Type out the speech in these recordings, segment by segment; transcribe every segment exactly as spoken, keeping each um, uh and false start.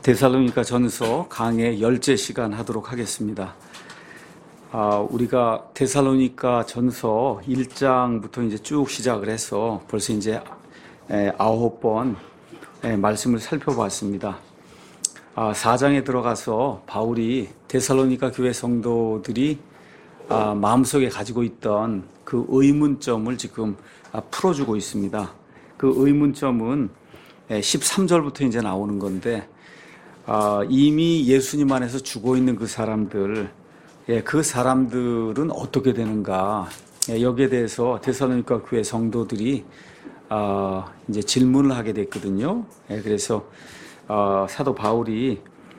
데살로니가 전서 강의 열째 시간 하도록 하겠습니다. 아, 우리가 데살로니가 전서 일 장부터 이제 쭉 시작을 해서 벌써 이제 아홉 번 말씀을 살펴봤습니다. 아, 사 장에 들어가서 바울이 데살로니가 교회 성도들이 아, 마음속에 가지고 있던 그 의문점을 지금 아, 풀어주고 있습니다. 그 의문점은 십삼 절부터 이제 나오는 건데, 아, 이미 예수님 안에서 죽어 있는 그 사람들, 예, 그 사람들은 어떻게 되는가? 예, 여기에 대해서 데살로니가 교회 성도들이 아, 이제 질문을 하게 됐거든요. 예, 그래서 아, 사도 바울이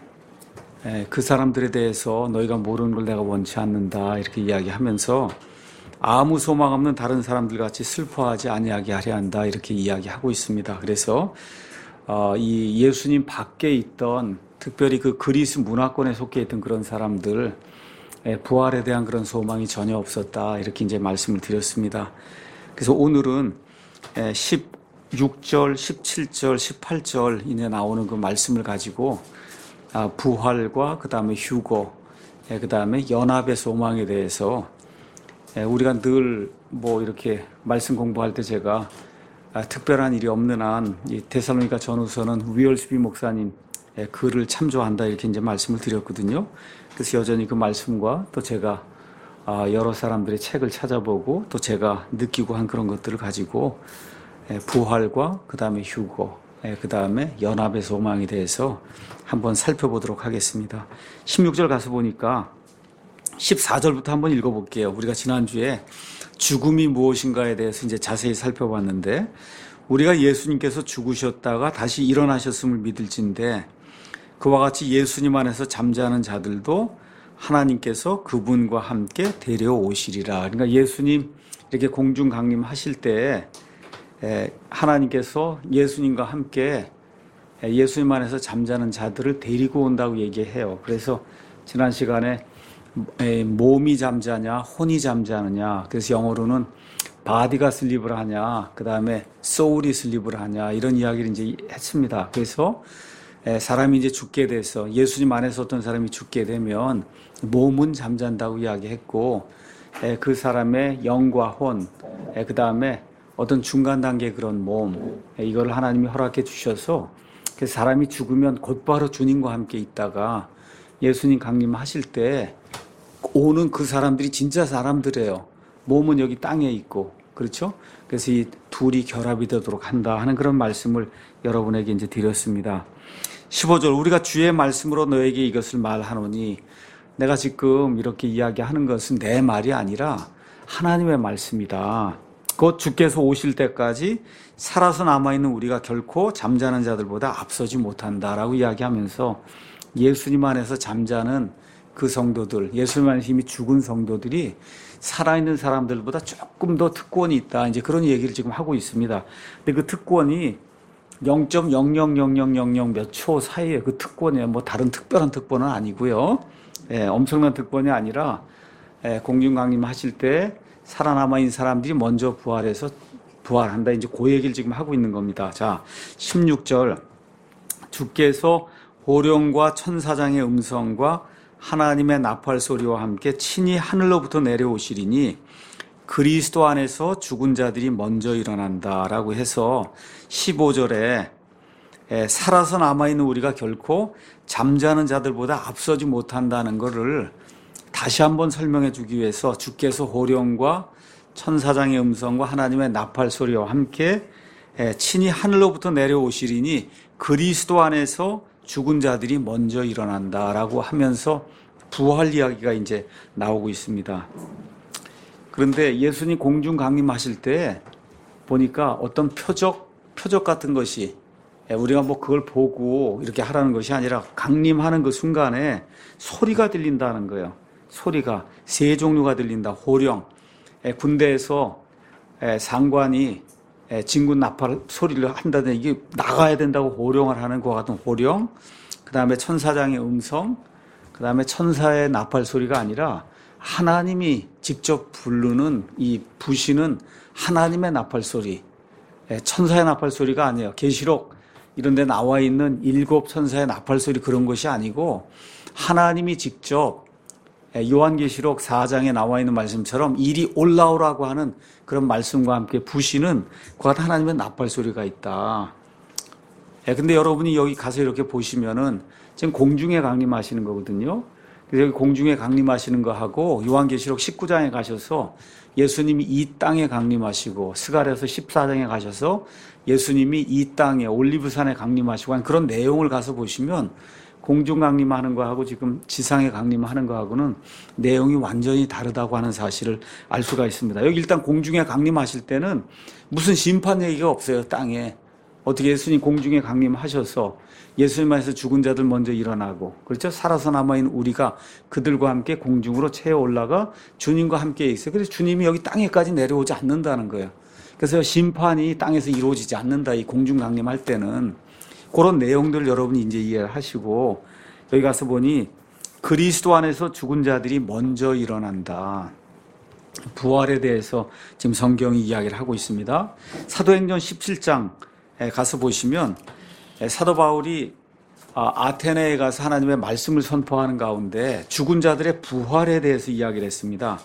예, 그 사람들에 대해서 너희가 모르는 걸 내가 원치 않는다 이렇게 이야기하면서 아무 소망 없는 다른 사람들 같이 슬퍼하지 아니하게 하려 한다 이렇게 이야기하고 있습니다. 그래서 어, 이 예수님 밖에 있던 특별히 그 그리스 문화권에 속해 있던 그런 사람들 부활에 대한 그런 소망이 전혀 없었다 이렇게 이제 말씀을 드렸습니다. 그래서 오늘은 십육 절, 십칠 절, 십팔 절 이내 나오는 그 말씀을 가지고 부활과 그 다음에 휴거, 그 다음에 연합의 소망에 대해서 우리가 늘 뭐 이렇게 말씀 공부할 때 제가 특별한 일이 없는 한 이 데살로니가 전후서는 위얼스비 목사님 글을 참조한다 이렇게 이제 말씀을 드렸거든요. 그래서 여전히 그 말씀과 또 제가 여러 사람들의 책을 찾아보고 또 제가 느끼고 한 그런 것들을 가지고 부활과 그 다음에 휴거, 그 다음에 연합의 소망에 대해서 한번 살펴보도록 하겠습니다. 십육 절 가서 보니까 십사 절부터 한번 읽어볼게요. 우리가 지난주에 죽음이 무엇인가에 대해서 이제 자세히 살펴봤는데, 우리가 예수님께서 죽으셨다가 다시 일어나셨음을 믿을진데 그와 같이 예수님 안에서 잠자는 자들도 하나님께서 그분과 함께 데려오시리라. 그러니까 예수님 이렇게 공중 강림하실 때 하나님께서 예수님과 함께 예수님 안에서 잠자는 자들을 데리고 온다고 얘기해요. 그래서 지난 시간에 몸이 잠자냐 혼이 잠자느냐, 그래서 영어로는 바디가 슬립을 하냐 그 다음에 소울이 슬립을 하냐 이런 이야기를 이제 했습니다. 그래서 사람이 이제 죽게 돼서 예수님 안에서 어떤 사람이 죽게 되면 몸은 잠잔다고 이야기했고, 그 사람의 영과 혼, 그 다음에 어떤 중간 단계 그런 몸, 이걸 하나님이 허락해 주셔서 그 사람이 죽으면 곧바로 주님과 함께 있다가 예수님 강림하실 때 오는 그 사람들이 진짜 사람들이에요. 몸은 여기 땅에 있고, 그렇죠? 그래서 이 둘이 결합이 되도록 한다 하는 그런 말씀을 여러분에게 이제 드렸습니다. 십오 절, 우리가 주의 말씀으로 너에게 이것을 말하노니, 내가 지금 이렇게 이야기하는 것은 내 말이 아니라 하나님의 말씀이다. 곧 주께서 오실 때까지 살아서 남아있는 우리가 결코 잠자는 자들보다 앞서지 못한다라고 이야기하면서 예수님 안에서 잠자는 그 성도들, 예수님 안에서 이미 죽은 성도들이 살아있는 사람들보다 조금 더 특권이 있다, 이제 그런 얘기를 지금 하고 있습니다. 근데 그 특권이 영 점 영영영영영영 몇 초 사이에 그 특권이에요. 뭐 다른 특별한 특권은 아니고요. 예, 엄청난 특권이 아니라 예, 공중강림 하실 때 살아남아있는 사람들이 먼저 부활해서 부활한다, 이제 그 얘기를 지금 하고 있는 겁니다. 자, 십육 절, 주께서 호령과 천사장의 음성과 하나님의 나팔 소리와 함께 친히 하늘로부터 내려오시리니 그리스도 안에서 죽은 자들이 먼저 일어난다라고 해서 십오 절에 살아서 남아있는 우리가 결코 잠자는 자들보다 앞서지 못한다는 것을 다시 한번 설명해 주기 위해서 주께서 호령과 천사장의 음성과 하나님의 나팔 소리와 함께 친히 하늘로부터 내려오시리니 그리스도 안에서 죽은 자들이 먼저 일어난다라고 하면서 부활 이야기가 이제 나오고 있습니다. 그런데 예수님 공중 강림하실 때 보니까 어떤 표적, 표적 같은 것이, 우리가 뭐 그걸 보고 이렇게 하라는 것이 아니라 강림하는 그 순간에 소리가 들린다는 거예요. 소리가 세 종류가 들린다. 호령, 군대에서 상관이 진군 나팔 소리를 한다든지 이게 나가야 된다고 호령을 하는 것 같은 호령, 그 다음에 천사장의 음성, 그 다음에 천사의 나팔 소리가 아니라 하나님이 직접 부르는 이 부시는 하나님의 나팔 소리, 천사의 나팔 소리가 아니에요. 계시록 이런 데 나와 있는 일곱 천사의 나팔 소리 그런 것이 아니고 하나님이 직접 요한계시록 사 장에 나와 있는 말씀처럼 이리 올라오라고 하는 그런 말씀과 함께 부시는 그것 하나님의 나팔 소리가 있다. 근데 여러분이 여기 가서 이렇게 보시면은 지금 공중에 강림하시는 거거든요. 그래서 여기 공중에 강림하시는 거 하고 요한계시록 십구 장에 가셔서 예수님이 이 땅에 강림하시고 스가랴서 십사 장에 가셔서 예수님이 이 땅에 올리브산에 강림하시고 한 그런 내용을 가서 보시면 공중 강림하는 거하고 지금 지상에 강림하는 거하고는 내용이 완전히 다르다고 하는 사실을 알 수가 있습니다. 여기 일단 공중에 강림하실 때는 무슨 심판 얘기가 없어요. 땅에. 어떻게 예수님 공중에 강림하셔서 예수님 안에서 죽은 자들 먼저 일어나고, 그렇죠? 살아서 남아있는 우리가 그들과 함께 공중으로 채워 올라가 주님과 함께 있어요. 그래서 주님이 여기 땅에까지 내려오지 않는다는 거예요. 그래서 심판이 땅에서 이루어지지 않는다. 이 공중 강림할 때는. 그런 내용들을 여러분이 이제 이해를 하시고, 여기 가서 보니 그리스도 안에서 죽은 자들이 먼저 일어난다. 부활에 대해서 지금 성경이 이야기를 하고 있습니다. 사도행전 십칠 장 가서 보시면 사도 바울이 아테네에 가서 하나님의 말씀을 선포하는 가운데 죽은 자들의 부활에 대해서 이야기를 했습니다.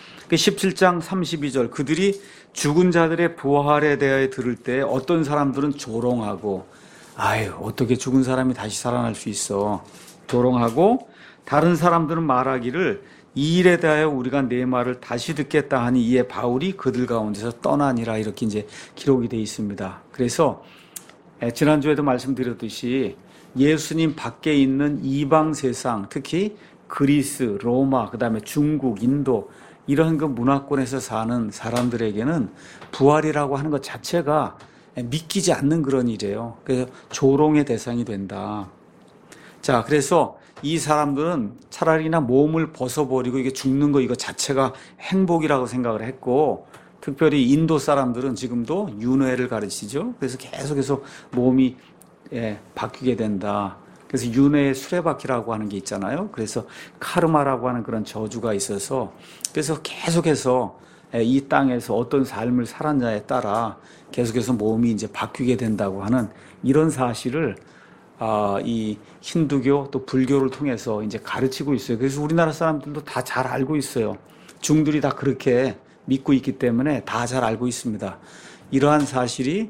십칠 장 삼십이 절, 그들이 죽은 자들의 부활에 대해 들을 때 어떤 사람들은 조롱하고, 아유 어떻게 죽은 사람이 다시 살아날 수 있어, 조롱하고, 다른 사람들은 말하기를 이 일에 대하여 우리가 내 말을 다시 듣겠다 하니 이에 바울이 그들 가운데서 떠나니라. 이렇게 이제 기록이 되어 있습니다. 그래서 지난주에도 말씀드렸듯이 예수님 밖에 있는 이방 세상, 특히 그리스, 로마, 그 다음에 중국, 인도 이런 그 문화권에서 사는 사람들에게는 부활이라고 하는 것 자체가 믿기지 않는 그런 일이에요. 그래서 조롱의 대상이 된다. 자, 그래서 이 사람들은 차라리 나 몸을 벗어버리고 이게 죽는 거 이거 자체가 행복이라고 생각을 했고, 특별히 인도 사람들은 지금도 윤회를 가르치죠. 그래서 계속해서 몸이 예, 바뀌게 된다. 그래서 윤회의 수레바퀴라고 하는 게 있잖아요. 그래서 카르마라고 하는 그런 저주가 있어서, 그래서 계속해서 예, 이 땅에서 어떤 삶을 살았냐에 따라 계속해서 몸이 이제 바뀌게 된다고 하는 이런 사실을 아, 이 힌두교 또 불교를 통해서 이제 가르치고 있어요. 그래서 우리나라 사람들도 다 잘 알고 있어요. 중들이 다 그렇게 믿고 있기 때문에 다 잘 알고 있습니다. 이러한 사실이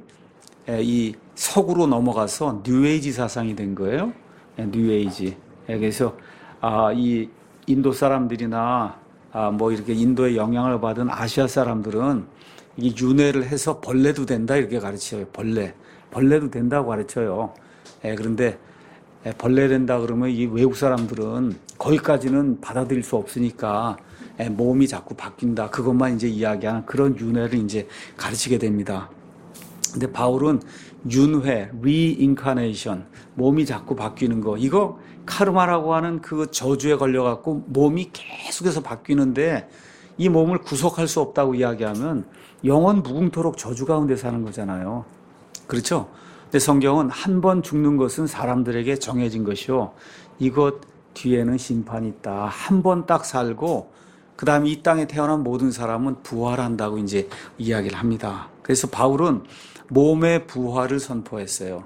이 서구로 넘어가서 뉴에이지 사상이 된 거예요. 뉴에이지. 그래서 아, 이 인도 사람들이나 아, 뭐 이렇게 인도의 영향을 받은 아시아 사람들은 이 윤회를 해서 벌레도 된다 이렇게 가르쳐요. 벌레. 벌레도 된다고 가르쳐요. 예, 그런데 벌레 된다 그러면 이 외국 사람들은 거기까지는 받아들일 수 없으니까 예, 몸이 자꾸 바뀐다. 그것만 이제 이야기하는 그런 윤회를 이제 가르치게 됩니다. 근데 바울은 윤회, reincarnation, 몸이 자꾸 바뀌는 거, 이거 카르마라고 하는 그 저주에 걸려갖고 몸이 계속해서 바뀌는데 이 몸을 구속할 수 없다고 이야기하면 영원 무궁토록 저주 가운데 사는 거잖아요. 그렇죠? 근데 성경은 한 번 죽는 것은 사람들에게 정해진 것이요, 이것 뒤에는 심판이 있다. 한 번 딱 살고 그 다음에 이 땅에 태어난 모든 사람은 부활한다고 이제 이야기를 합니다. 그래서 바울은 몸의 부활을 선포했어요.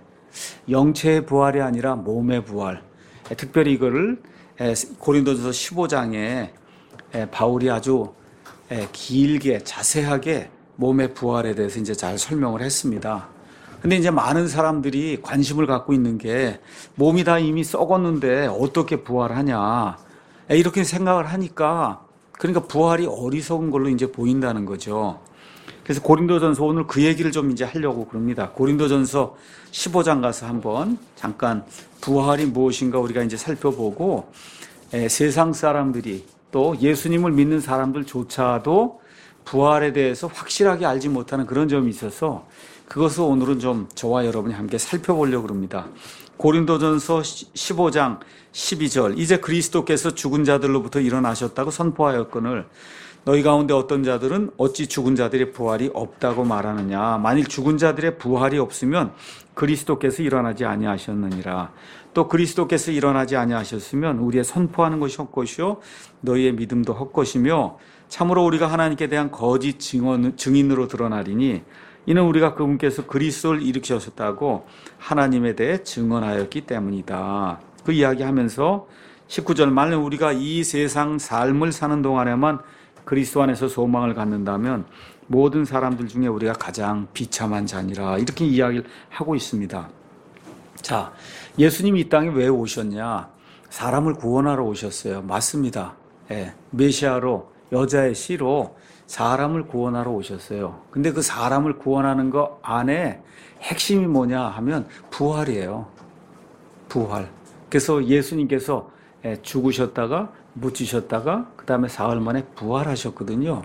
영체의 부활이 아니라 몸의 부활. 특별히 이거를 고린도전서 십오 장에 바울이 아주 길게 자세하게 몸의 부활에 대해서 이제 잘 설명을 했습니다. 근데 이제 많은 사람들이 관심을 갖고 있는 게 몸이 다 이미 썩었는데 어떻게 부활하냐 이렇게 생각을 하니까, 그러니까 부활이 어리석은 걸로 이제 보인다는 거죠. 그래서 고린도전서 오늘 그 얘기를 좀 이제 하려고 그럽니다. 고린도전서 십오 장 가서 한번 잠깐 부활이 무엇인가 우리가 이제 살펴보고, 에, 세상 사람들이 또 예수님을 믿는 사람들조차도 부활에 대해서 확실하게 알지 못하는 그런 점이 있어서 그것을 오늘은 좀 저와 여러분이 함께 살펴보려고 합니다. 고린도전서 십오 장 십이 절, 이제 그리스도께서 죽은 자들로부터 일어나셨다고 선포하였거늘 너희 가운데 어떤 자들은 어찌 죽은 자들의 부활이 없다고 말하느냐. 만일 죽은 자들의 부활이 없으면 그리스도께서 일어나지 아니하셨느니라. 또 그리스도께서 일어나지 아니하셨으면 우리의 선포하는 것이 헛것이요 너희의 믿음도 헛것이며 참으로 우리가 하나님께 대한 거짓 증언, 증인으로 드러나리니 이는 우리가 그분께서 그리스도를 일으키셨다고 하나님에 대해 증언하였기 때문이다. 그 이야기하면서 십구 절 만약 우리가 이 세상 삶을 사는 동안에만 그리스도 안에서 소망을 갖는다면 모든 사람들 중에 우리가 가장 비참한 자니라 이렇게 이야기를 하고 있습니다. 자, 예수님이 이 땅에 왜 오셨냐? 사람을 구원하러 오셨어요. 맞습니다. 예, 메시아로 여자의 씨로 사람을 구원하러 오셨어요. 근데 그 사람을 구원하는 거 안에 핵심이 뭐냐 하면 부활이에요. 부활. 그래서 예수님께서 죽으셨다가 묻히셨다가 그 다음에 사흘 만에 부활하셨거든요.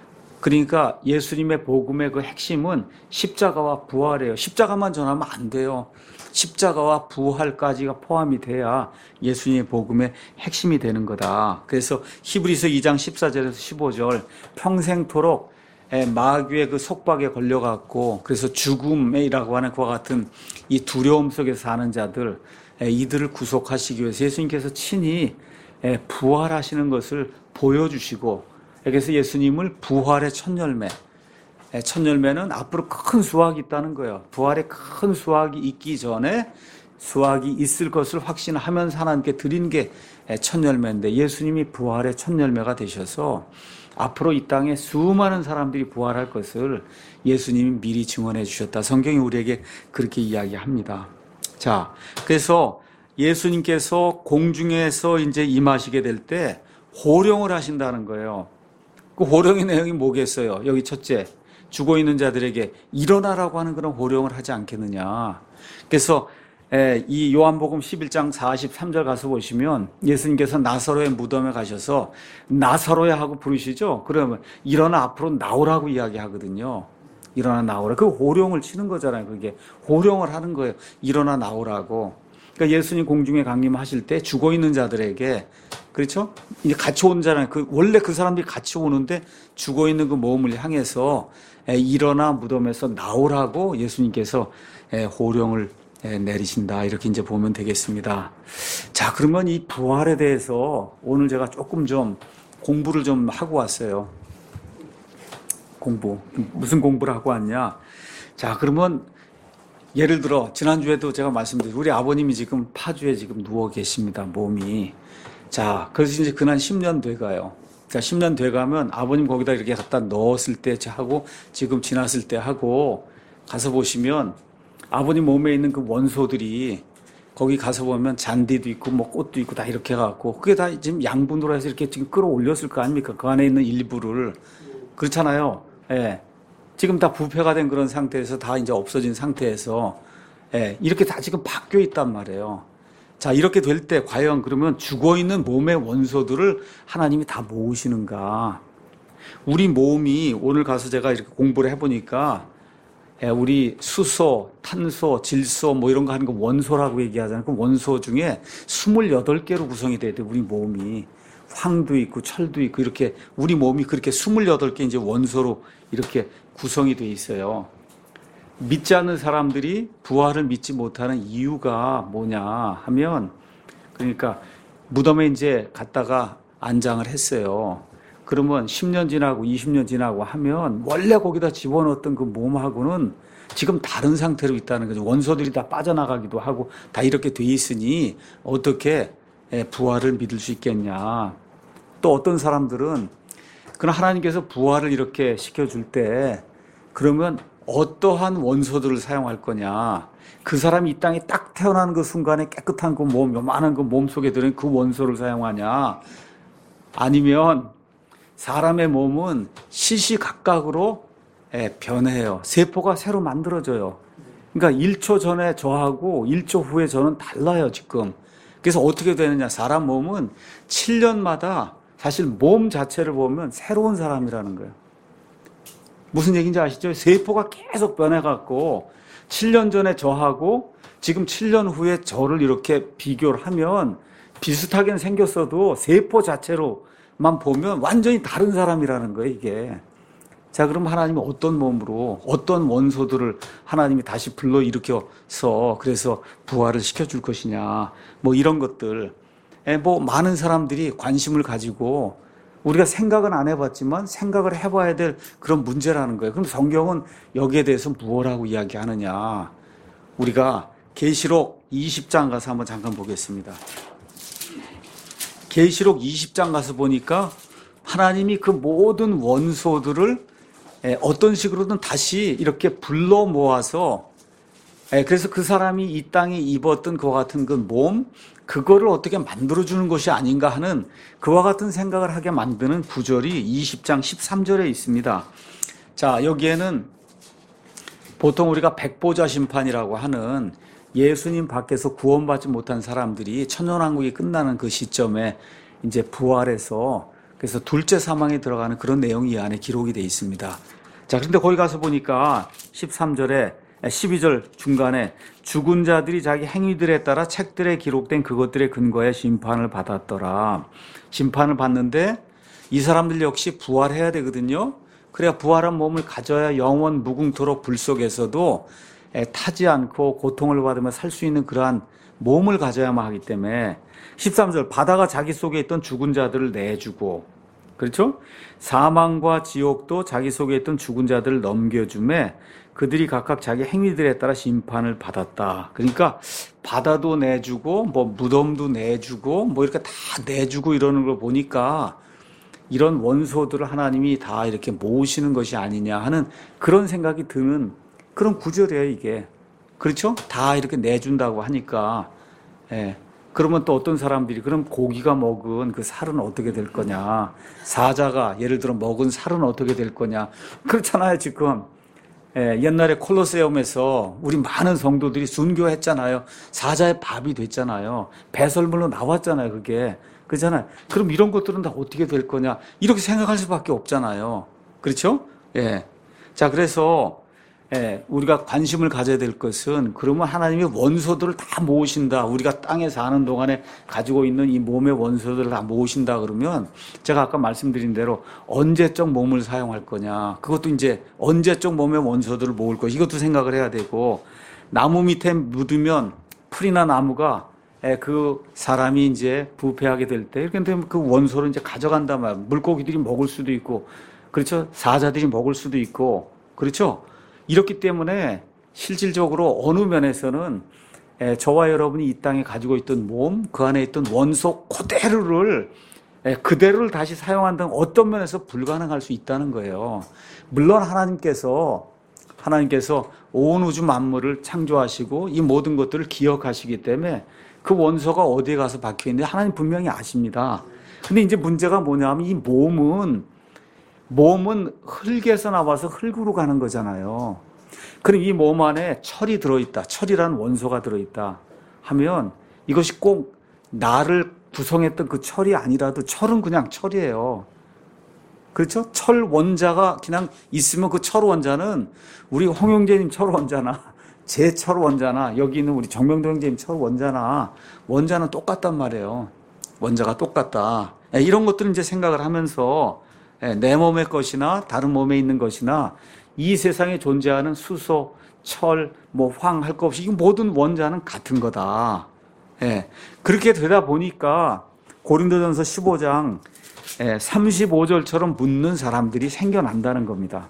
그러니까 예수님의 복음의 그 핵심은 십자가와 부활이에요. 십자가만 전하면 안 돼요. 십자가와 부활까지가 포함이 돼야 예수님의 복음의 핵심이 되는 거다. 그래서 히브리서 이 장 십사 절에서 십오 절 평생토록 마귀의 그 속박에 걸려갖고 그래서 죽음이라고 하는 그와 같은 이 두려움 속에 사는 자들 이들을 구속하시기 위해서 예수님께서 친히 부활하시는 것을 보여주시고 그래서 예수님을 부활의 첫 열매 첫 열매는 앞으로 큰 수확이 있다는 거예요. 부활의 큰 수확이 있기 전에 수확이 있을 것을 확신하면서 하나님께 드린 게 첫 열매인데 예수님이 부활의 첫 열매가 되셔서 앞으로 이 땅에 수많은 사람들이 부활할 것을 예수님이 미리 증언해 주셨다. 성경이 우리에게 그렇게 이야기합니다. 자, 그래서 예수님께서 공중에서 이제 임하시게 될 때 호령을 하신다는 거예요. 그 호령의 내용이 뭐겠어요? 여기 첫째, 죽어 있는 자들에게 일어나라고 하는 그런 호령을 하지 않겠느냐. 그래서 이 요한복음 십일 장 사십삼 절 가서 보시면 예수님께서 나사로의 무덤에 가셔서 나사로야 하고 부르시죠. 그러면 일어나 앞으로 나오라고 이야기하거든요. 일어나 나오라. 그 호령을 치는 거잖아요. 그게 호령을 하는 거예요. 일어나 나오라고. 그러니까 예수님 공중에 강림하실 때 죽어 있는 자들에게 그렇죠? 이제 같이 오잖아요. 그 원래 그 사람들이 같이 오는데 죽어 있는 그 몸을 향해서 일어나 무덤에서 나오라고 예수님께서 호령을 내리신다. 이렇게 이제 보면 되겠습니다. 자, 그러면 이 부활에 대해서 오늘 제가 조금 좀 공부를 좀 하고 왔어요. 공부. 무슨 공부를 하고 왔냐? 자, 그러면 예를 들어 지난주에도 제가 말씀드린 우리 아버님이 지금 파주에 지금 누워 계십니다. 몸이. 자, 그래서 이제 그날 십 년 돼가요. 자, 십 년 돼가면 아버님 거기다 이렇게 갖다 넣었을 때 하고 지금 지났을 때 하고 가서 보시면 아버님 몸에 있는 그 원소들이 거기 가서 보면 잔디도 있고 뭐 꽃도 있고 다 이렇게 해갖고 그게 다 지금 양분으로 해서 이렇게 지금 끌어올렸을 거 아닙니까? 그 안에 있는 일부를. 그렇잖아요. 예. 지금 다 부패가 된 그런 상태에서 다 이제 없어진 상태에서 예. 이렇게 다 지금 바뀌어 있단 말이에요. 자, 이렇게 될 때 과연 그러면 죽어 있는 몸의 원소들을 하나님이 다 모으시는가? 우리 몸이 오늘 가서 제가 이렇게 공부를 해보니까 우리 수소, 탄소, 질소 뭐 이런 거 하는 거 원소라고 얘기하잖아요. 그 원소 중에 스물여덟 개로 구성이 돼야 돼, 우리 몸이. 황도 있고 철도 있고 이렇게 우리 몸이 그렇게 스물여덟 개 이제 원소로 이렇게 구성이 돼 있어요. 믿지 않는 사람들이 부활을 믿지 못하는 이유가 뭐냐 하면 그러니까 무덤에 이제 갔다가 안장을 했어요. 그러면 십 년 지나고 이십 년 지나고 하면 원래 거기다 집어넣었던 그 몸하고는 지금 다른 상태로 있다는 거죠. 원소들이 다 빠져나가기도 하고 다 이렇게 돼 있으니 어떻게 부활을 믿을 수 있겠냐. 또 어떤 사람들은 그럼 하나님께서 부활을 이렇게 시켜줄 때 그러면 어떠한 원소들을 사용할 거냐. 그 사람이 이 땅에 딱 태어나는 그 순간에 깨끗한 그 몸, 요만한 그 몸 속에 들은 그 원소를 사용하냐. 아니면 사람의 몸은 시시각각으로 변해요. 세포가 새로 만들어져요. 그러니까 일 초 전에 저하고 일 초 후에 저는 달라요, 지금. 그래서 어떻게 되느냐. 사람 몸은 칠 년마다 사실 몸 자체를 보면 새로운 사람이라는 거예요. 무슨 얘기인지 아시죠? 세포가 계속 변해갖고 칠 년 전에 저하고 지금 칠 년 후에 저를 이렇게 비교를 하면 비슷하게는 생겼어도 세포 자체로만 보면 완전히 다른 사람이라는 거예요, 이게. 자, 그럼 하나님이 어떤 몸으로 어떤 원소들을 하나님이 다시 불러일으켜서 그래서 부활을 시켜줄 것이냐. 뭐 이런 것들. 뭐 많은 사람들이 관심을 가지고 우리가 생각은 안 해봤지만 생각을 해봐야 될 그런 문제라는 거예요. 그럼 성경은 여기에 대해서 무엇라고 이야기하느냐? 우리가 계시록 이십 장 가서 한번 잠깐 보겠습니다. 계시록 이십 장 가서 보니까 하나님이 그 모든 원소들을 어떤 식으로든 다시 이렇게 불러 모아서, 그래서 그 사람이 이 땅에 입었던 그와 같은 그 몸, 그거를 어떻게 만들어주는 것이 아닌가 하는 그와 같은 생각을 하게 만드는 구절이 이십 장 십삼 절에 있습니다. 자, 여기에는 보통 우리가 백보자 심판이라고 하는 예수님 밖에서 구원받지 못한 사람들이 천년왕국이 끝나는 그 시점에 이제 부활해서 그래서 둘째 사망에 들어가는 그런 내용이 이 안에 기록이 되어 있습니다. 자, 그런데 거기 가서 보니까 십삼 절에 십이 절 중간에 죽은 자들이 자기 행위들에 따라 책들에 기록된 그것들의 근거에 심판을 받았더라. 심판을 받는데 이 사람들 역시 부활해야 되거든요. 그래야 부활한 몸을 가져야 영원 무궁토록 불 속에서도 타지 않고 고통을 받으며 살 수 있는 그러한 몸을 가져야만 하기 때문에 십삼 절 바다가 자기 속에 있던 죽은 자들을 내주고, 그렇죠? 사망과 지옥도 자기 속에 있던 죽은 자들을 넘겨주매 그들이 각각 자기 행위들에 따라 심판을 받았다. 그러니까 바다도 내주고 뭐 무덤도 내주고 뭐 이렇게 다 내주고 이러는 걸 보니까 이런 원소들을 하나님이 다 이렇게 모으시는 것이 아니냐 하는 그런 생각이 드는 그런 구절이에요, 이게. 그렇죠? 다 이렇게 내준다고 하니까. 예. 그러면 또 어떤 사람들이 그럼 고기가 먹은 그 살은 어떻게 될 거냐? 사자가 예를 들어 먹은 살은 어떻게 될 거냐? 그렇잖아요, 지금. 예, 옛날에 콜로세움에서 우리 많은 성도들이 순교했잖아요. 사자의 밥이 됐잖아요. 배설물로 나왔잖아요, 그게. 그렇잖아요. 그럼 이런 것들은 다 어떻게 될 거냐? 이렇게 생각할 수밖에 없잖아요. 그렇죠? 예. 자, 그래서 예, 우리가 관심을 가져야 될 것은 그러면 하나님이 원소들을 다 모으신다. 우리가 땅에 사는 동안에 가지고 있는 이 몸의 원소들을 다 모으신다 그러면 제가 아까 말씀드린 대로 언제적 몸을 사용할 거냐. 그것도 이제 언제적 몸의 원소들을 모을 거. 이것도 생각을 해야 되고 나무 밑에 묻으면 풀이나 나무가 예, 그 사람이 이제 부패하게 될 때 이렇게 되면 그 원소를 이제 가져간단 말이에요. 물고기들이 먹을 수도 있고 그렇죠. 사자들이 먹을 수도 있고 그렇죠. 이렇기 때문에 실질적으로 어느 면에서는 저와 여러분이 이 땅에 가지고 있던 몸, 그 안에 있던 원소 그대로를 그대로를 다시 사용한다는 어떤 면에서 불가능할 수 있다는 거예요. 물론 하나님께서 하나님께서 온 우주 만물을 창조하시고 이 모든 것들을 기억하시기 때문에 그 원소가 어디에 가서 박혀 있는지 하나님 분명히 아십니다. 근데 이제 문제가 뭐냐면 이 몸은 몸은 흙에서 나와서 흙으로 가는 거잖아요. 그럼 이 몸 안에 철이 들어있다. 철이라는 원소가 들어있다 하면 이것이 꼭 나를 구성했던 그 철이 아니라도 철은 그냥 철이에요. 그렇죠? 철 원자가 그냥 있으면 그 철 원자는 우리 홍영재님 철 원자나 제 철 원자나 여기 있는 우리 정명도 형제님 철 원자나 원자는 똑같단 말이에요. 원자가 똑같다. 이런 것들을 이제 생각을 하면서 내 몸의 것이나 다른 몸에 있는 것이나 이 세상에 존재하는 수소, 철, 뭐 황 할 것 없이 이 모든 원자는 같은 거다. 예. 그렇게 되다 보니까 고린도전서 십오 장 삼십오 절처럼 묻는 사람들이 생겨난다는 겁니다.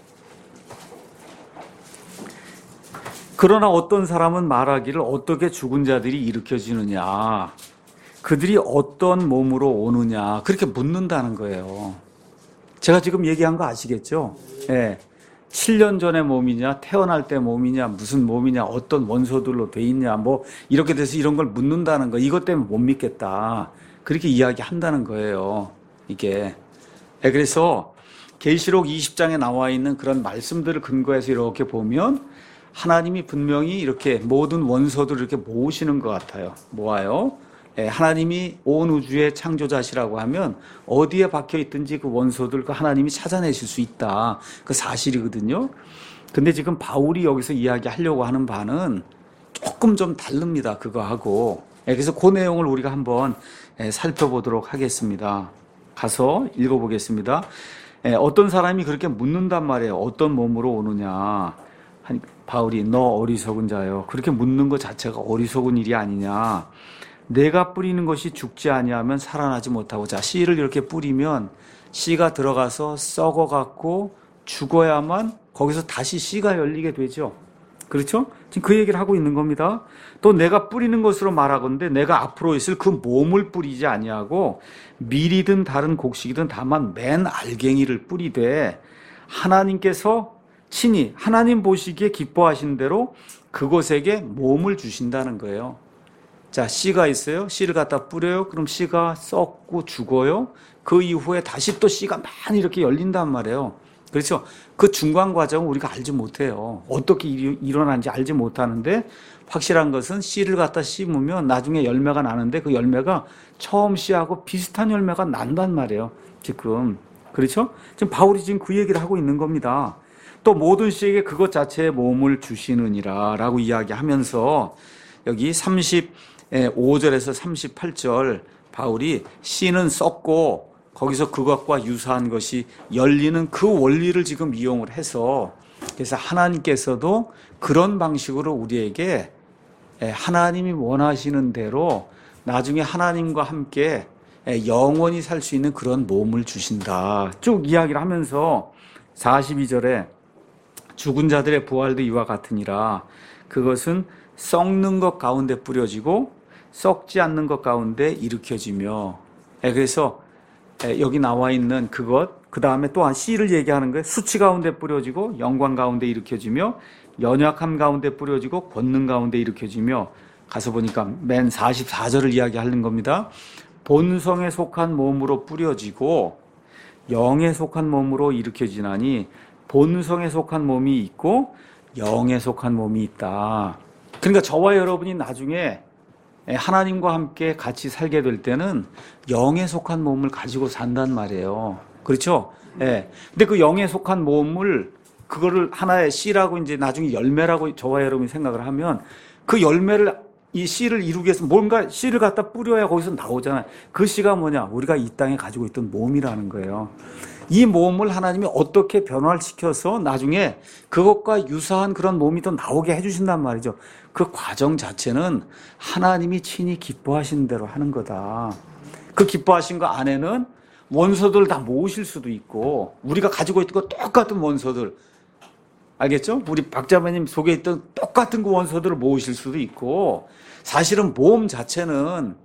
그러나 어떤 사람은 말하기를 어떻게 죽은 자들이 일으켜지느냐, 그들이 어떤 몸으로 오느냐, 그렇게 묻는다는 거예요. 제가 지금 얘기한 거 아시겠죠? 예. 칠 년 전의 몸이냐, 태어날 때 몸이냐, 무슨 몸이냐, 어떤 원소들로 돼 있냐, 뭐 이렇게 돼서 이런 걸 묻는다는 거, 이것 때문에 못 믿겠다. 그렇게 이야기한다는 거예요. 이게. 예, 그래서 계시록 이십 장에 나와 있는 그런 말씀들을 근거해서 이렇게 보면 하나님이 분명히 이렇게 모든 원소들을 이렇게 모으시는 것 같아요. 모아요. 예, 하나님이 온 우주의 창조자시라고 하면 어디에 박혀 있든지 그 원소들 그 하나님이 찾아내실 수 있다. 그 사실이거든요. 근데 지금 바울이 여기서 이야기하려고 하는 바는 조금 좀 다릅니다. 그거하고. 예, 그래서 그 내용을 우리가 한번 예, 살펴보도록 하겠습니다. 가서 읽어보겠습니다. 예, 어떤 사람이 그렇게 묻는단 말이에요. 어떤 몸으로 오느냐. 바울이 너 어리석은 자요. 그렇게 묻는 것 자체가 어리석은 일이 아니냐. 내가 뿌리는 것이 죽지 아니하면 살아나지 못하고. 자, 씨를 이렇게 뿌리면 씨가 들어가서 썩어갖고 죽어야만 거기서 다시 씨가 열리게 되죠. 그렇죠? 지금 그 얘기를 하고 있는 겁니다. 또 내가 뿌리는 것으로 말하건대 내가 앞으로 있을 그 몸을 뿌리지 아니하고 밀이든 다른 곡식이든 다만 맨 알갱이를 뿌리되 하나님께서 친히 하나님 보시기에 기뻐하신 대로 그곳에게 몸을 주신다는 거예요. 자, 씨가 있어요. 씨를 갖다 뿌려요. 그럼 씨가 썩고 죽어요. 그 이후에 다시 또 씨가 많이 이렇게 열린단 말이에요. 그렇죠? 그 중간 과정은 우리가 알지 못해요. 어떻게 일어나는지 알지 못하는데 확실한 것은 씨를 갖다 심으면 나중에 열매가 나는데 그 열매가 처음 씨하고 비슷한 열매가 난단 말이에요. 지금. 그렇죠? 지금 바울이 지금 그 얘기를 하고 있는 겁니다. 또 모든 씨에게 그것 자체의 몸을 주시느니라 라고 이야기하면서 여기 삼십오 절에서 삼십팔 절 바울이 씨는 썩고 거기서 그것과 유사한 것이 열리는 그 원리를 지금 이용을 해서 그래서 하나님께서도 그런 방식으로 우리에게 하나님이 원하시는 대로 나중에 하나님과 함께 영원히 살 수 있는 그런 몸을 주신다. 쭉 이야기를 하면서 사십이 절에 죽은 자들의 부활도 이와 같으니라. 그것은 썩는 것 가운데 뿌려지고 썩지 않는 것 가운데 일으켜지며. 그래서 여기 나와 있는 그것, 그 다음에 또한 씨를 얘기하는 거예요. 수치 가운데 뿌려지고 영광 가운데 일으켜지며 연약함 가운데 뿌려지고 권능 가운데 일으켜지며. 가서 보니까 맨 사십사 절을 이야기하는 겁니다. 본성에 속한 몸으로 뿌려지고 영에 속한 몸으로 일으켜지나니 본성에 속한 몸이 있고 영에 속한 몸이 있다. 그러니까 저와 여러분이 나중에 하나님과 함께 같이 살게 될 때는 영에 속한 몸을 가지고 산단 말이에요. 그렇죠? 예. 근데 그 영에 속한 몸을 그거를 하나의 씨라고 이제 나중에 열매라고 저와 여러분이 생각을 하면 그 열매를 이 씨를 이루기 위해서 뭔가 씨를 갖다 뿌려야 거기서 나오잖아요. 그 씨가 뭐냐? 우리가 이 땅에 가지고 있던 몸이라는 거예요. 이 몸을 하나님이 어떻게 변화를 시켜서 나중에 그것과 유사한 그런 몸이 또 나오게 해주신단 말이죠. 그 과정 자체는 하나님이 친히 기뻐하신 대로 하는 거다. 그 기뻐하신 거 안에는 원소들 다 모으실 수도 있고 우리가 가지고 있던 거 똑같은 원소들 알겠죠? 우리 박자매님 속에 있던 똑같은 그 원소들을 모으실 수도 있고 사실은 몸 자체는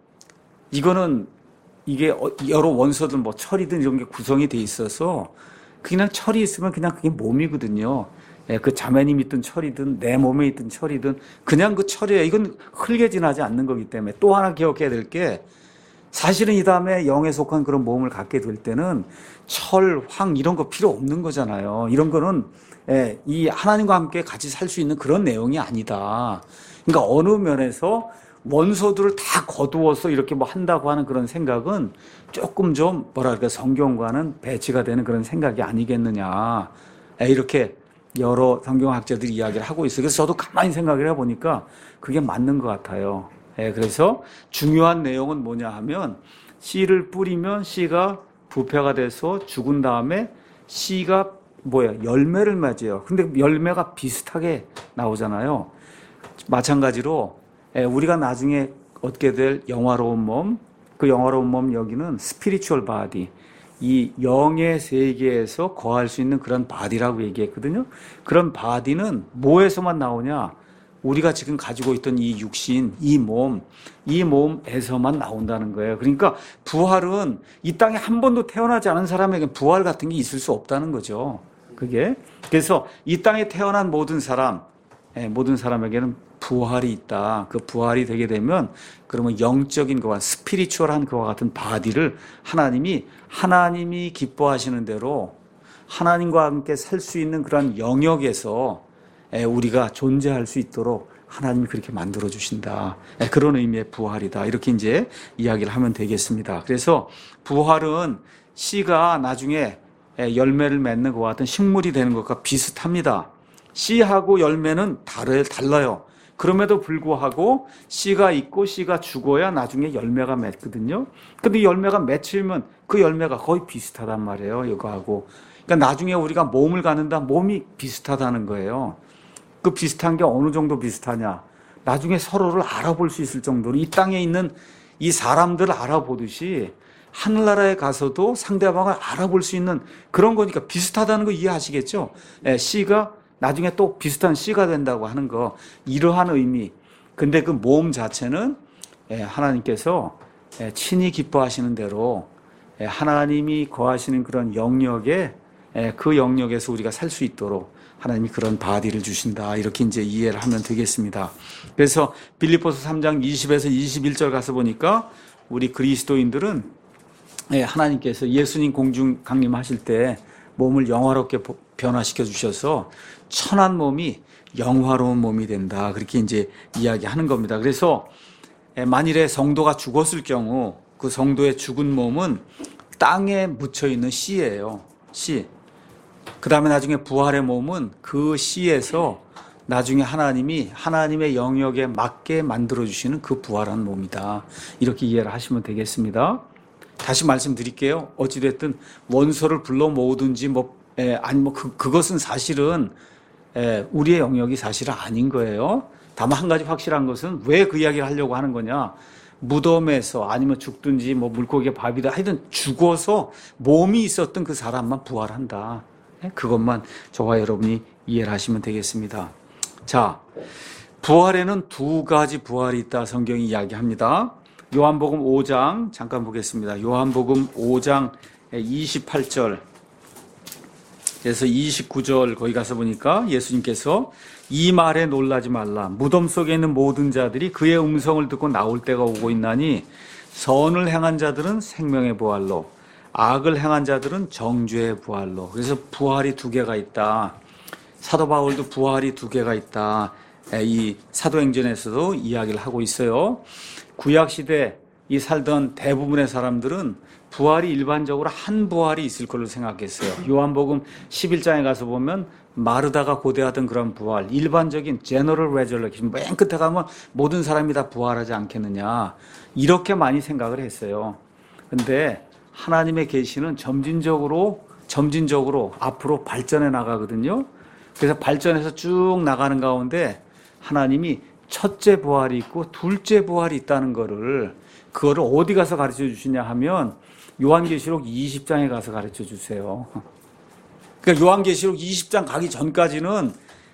이거는 이게 여러 원소들 뭐 철이든 이런 게 구성이 돼 있어서 그냥 철이 있으면 그냥 그게 몸이거든요. 예, 그 자매님 있던 철이든 내 몸에 있던 철이든 그냥 그 철이에요. 이건 흘게 지나지 않는 거기 때문에 또 하나 기억해야 될 게 사실은 이 다음에 영에 속한 그런 몸을 갖게 될 때는 철, 황 이런 거 필요 없는 거잖아요. 이런 거는 예, 이 하나님과 함께 같이 살 수 있는 그런 내용이 아니다. 그러니까 어느 면에서 원소들을 다 거두어서 이렇게 뭐 한다고 하는 그런 생각은 조금 좀 뭐랄까 성경과는 배치가 되는 그런 생각이 아니겠느냐. 이렇게 여러 성경학자들이 이야기를 하고 있어요. 그래서 저도 가만히 생각을 해보니까 그게 맞는 것 같아요. 그래서 중요한 내용은 뭐냐 하면 씨를 뿌리면 씨가 부패가 돼서 죽은 다음에 씨가 뭐야 열매를 맺어요. 근데 열매가 비슷하게 나오잖아요. 마찬가지로 우리가 나중에 얻게 될 영화로운 몸, 그 영화로운 몸 여기는 스피리추얼 바디, 이 영의 세계에서 거할 수 있는 그런 바디라고 얘기했거든요. 그런 바디는 뭐에서만 나오냐? 우리가 지금 가지고 있던 이 육신, 이 몸, 이 몸에서만 나온다는 거예요. 그러니까 부활은 이 땅에 한 번도 태어나지 않은 사람에게 부활 같은 게 있을 수 없다는 거죠. 그게. 그래서 이 땅에 태어난 모든 사람, 모든 사람에게는 부활이 있다. 그 부활이 되게 되면 그러면 영적인 것과 스피리추얼한 것과 같은 바디를 하나님이 하나님이 기뻐하시는 대로 하나님과 함께 살 수 있는 그런 영역에서 우리가 존재할 수 있도록 하나님이 그렇게 만들어 주신다. 그런 의미의 부활이다. 이렇게 이제 이야기를 하면 되겠습니다. 그래서 부활은 씨가 나중에 열매를 맺는 것과 같은 식물이 되는 것과 비슷합니다. 씨하고 열매는 달라요. 그럼에도 불구하고 씨가 있고 씨가 죽어야 나중에 열매가 맺거든요. 근데 열매가 맺히면 그 열매가 거의 비슷하단 말이에요. 이거하고. 그러니까 나중에 우리가 몸을 갖는다 몸이 비슷하다는 거예요. 그 비슷한 게 어느 정도 비슷하냐. 나중에 서로를 알아볼 수 있을 정도로 이 땅에 있는 이 사람들을 알아보듯이 하늘나라에 가서도 상대방을 알아볼 수 있는 그런 거니까 비슷하다는 거 이해하시겠죠? 예, 씨가 나중에 또 비슷한 씨가 된다고 하는 거, 이러한 의미. 근데 그 모험 자체는 예, 하나님께서 예, 친히 기뻐하시는 대로 예, 하나님이 거하시는 그런 영역에 예, 그 영역에서 우리가 살 수 있도록 하나님이 그런 바디를 주신다. 이렇게 이제 이해를 하면 되겠습니다. 그래서 빌립보서 삼 장 이십에서 이십일 절 가서 보니까 우리 그리스도인들은 예, 하나님께서 예수님 공중 강림하실 때 몸을 영화롭게 변화시켜 주셔서 천한 몸이 영화로운 몸이 된다. 그렇게 이제 이야기하는 겁니다. 그래서 만일에 성도가 죽었을 경우 그 성도의 죽은 몸은 땅에 묻혀 있는 씨예요. 씨. 그 다음에 나중에 부활의 몸은 그 씨에서 나중에 하나님이 하나님의 영역에 맞게 만들어주시는 그 부활한 몸이다. 이렇게 이해를 하시면 되겠습니다. 다시 말씀드릴게요. 어찌됐든 원소를 불러 모으든지 뭐, 에, 아니 뭐 그, 그것은 사실은 에, 우리의 영역이 사실은 아닌 거예요. 다만 한 가지 확실한 것은 왜 그 이야기를 하려고 하는 거냐. 무덤에서 아니면 죽든지 뭐 물고기의 밥이다 하여튼 죽어서 몸이 있었던 그 사람만 부활한다. 그것만 저와 여러분이 이해를 하시면 되겠습니다. 자, 부활에는 두 가지 부활이 있다 성경이 이야기합니다. 요한복음 오 장 잠깐 보겠습니다. 요한복음 오 장 이십팔 절에서 이십구 절 거기 가서 보니까 예수님께서 이 말에 놀라지 말라. 무덤 속에 있는 모든 자들이 그의 음성을 듣고 나올 때가 오고 있나니 선을 행한 자들은 생명의 부활로 악을 행한 자들은 정죄의 부활로. 그래서 부활이 두 개가 있다. 사도 바울도 부활이 두 개가 있다. 이 사도행전에서도 이야기를 하고 있어요. 구약시대 이 살던 대부분의 사람들은 부활이 일반적으로 한 부활이 있을 걸로 생각했어요. 요한복음 십일 장에 가서 보면 마르다가 고대하던 그런 부활, 일반적인 general resurrection, 맨 끝에 가면 모든 사람이 다 부활하지 않겠느냐, 이렇게 많이 생각을 했어요. 근데 하나님의 계시는 점진적으로 점진적으로 앞으로 발전해 나가거든요. 그래서 발전해서 쭉 나가는 가운데 하나님이 첫째 부활이 있고 둘째 부활이 있다는 거를, 그거를 어디 가서 가르쳐 주시냐 하면 요한계시록 이십 장에 가서 가르쳐 주세요. 그러니까 요한계시록 이십 장 가기 전까지는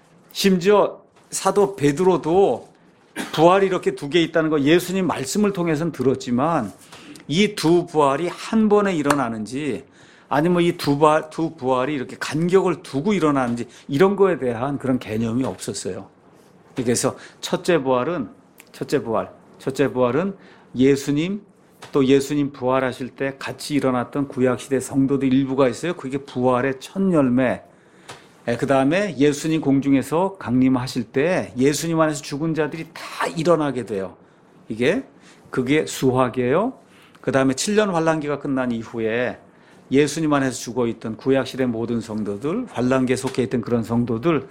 심지어 사도 베드로도 부활이 이렇게 두 개 있다는 거 예수님 말씀을 통해서는 들었지만 이 두 부활이 한 번에 일어나는지 아니면 이 두 부활, 두 부활이 이렇게 간격을 두고 일어나는지 이런 거에 대한 그런 개념이 없었어요. 그래서 첫째 부활은 첫째 부활, 첫째 부활은 예수님 또 예수님 부활하실 때 같이 일어났던 구약시대 성도들 일부가 있어요. 그게 부활의 첫 열매. 그 다음에 예수님 공중에서 강림하실 때 예수님 안에서 죽은 자들이 다 일어나게 돼요. 이게 그게 수학이에요. 그 다음에 칠 년 환란기가 끝난 이후에 예수님 안에서 죽어있던 구약시대 모든 성도들, 환란기에 속해 있던 그런 성도들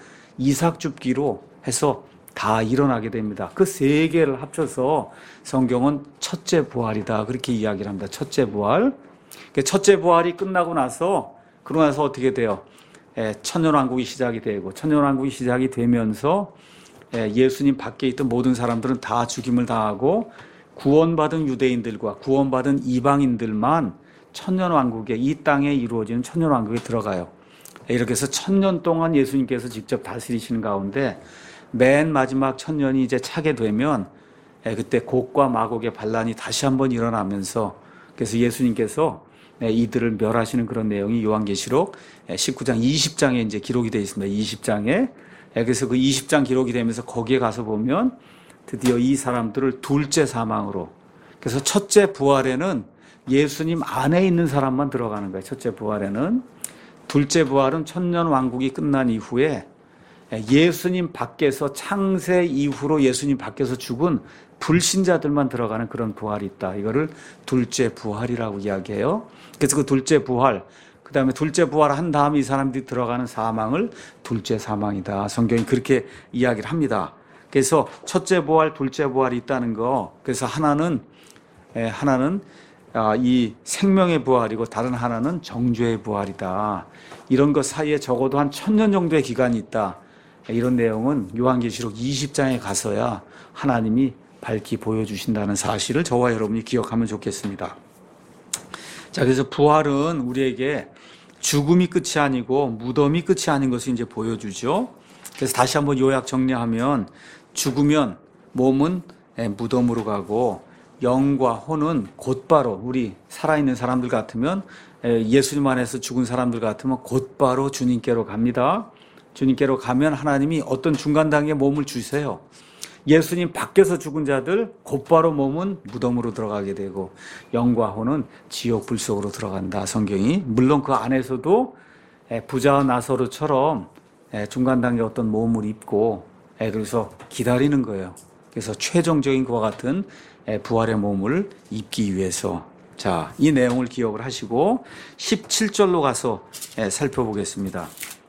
이삭줍기로 해서 다 일어나게 됩니다. 그 세 개를 합쳐서 성경은 첫째 부활이다 그렇게 이야기를 합니다. 첫째 부활. 첫째 부활이 끝나고 나서 그러고 나서 어떻게 돼요? 천년왕국이 시작이 되고 천년왕국이 시작이 되면서 예수님 밖에 있던 모든 사람들은 다 죽임을 당하고 구원받은 유대인들과 구원받은 이방인들만 천년왕국에, 이 땅에 이루어지는 천년왕국에 들어가요. 이렇게 해서 천년 동안 예수님께서 직접 다스리시는 가운데 맨 마지막 천년이 이제 차게 되면 그때 곡과 마곡의 반란이 다시 한번 일어나면서 그래서 예수님께서 이들을 멸하시는 그런 내용이 요한계시록 십구 장 이십 장에 이제 기록이 되어 있습니다. 이십 장에. 그래서 그 이십 장 기록이 되면서 거기에 가서 보면 드디어 이 사람들을 둘째 사망으로, 그래서 첫째 부활에는 예수님 안에 있는 사람만 들어가는 거예요. 첫째 부활에는. 둘째 부활은 천년 왕국이 끝난 이후에 예수님 밖에서, 창세 이후로 예수님 밖에서 죽은 불신자들만 들어가는 그런 부활이 있다. 이거를 둘째 부활이라고 이야기해요. 그래서 그 둘째 부활, 그 다음에 둘째 부활을 한 다음에 이 사람들이 들어가는 사망을 둘째 사망이다. 성경이 그렇게 이야기를 합니다. 그래서 첫째 부활, 둘째 부활이 있다는 거. 그래서 하나는 하나는 이 생명의 부활이고 다른 하나는 정죄의 부활이다. 이런 것 사이에 적어도 한 천년 정도의 기간이 있다. 이런 내용은 요한계시록 이십 장에 가서야 하나님이 밝히 보여주신다는 사실을 저와 여러분이 기억하면 좋겠습니다. 자, 그래서 부활은 우리에게 죽음이 끝이 아니고 무덤이 끝이 아닌 것을 이제 보여주죠. 그래서 다시 한번 요약 정리하면 죽으면 몸은 무덤으로 가고 영과 혼은 곧바로 우리 살아있는 사람들 같으면 예수님 안에서 죽은 사람들 같으면 곧바로 주님께로 갑니다. 주님께로 가면 하나님이 어떤 중간 단계에 몸을 주세요. 예수님 밖에서 죽은 자들 곧바로 몸은 무덤으로 들어가게 되고 영과 혼은 지옥 불 속으로 들어간다. 성경이 물론 그 안에서도 부자와 나사로처럼 중간 단계 어떤 몸을 입고 그래서 기다리는 거예요. 그래서 최종적인 그와 같은 부활의 몸을 입기 위해서 자, 이 내용을 기억을 하시고 십칠 절로 가서 살펴보겠습니다.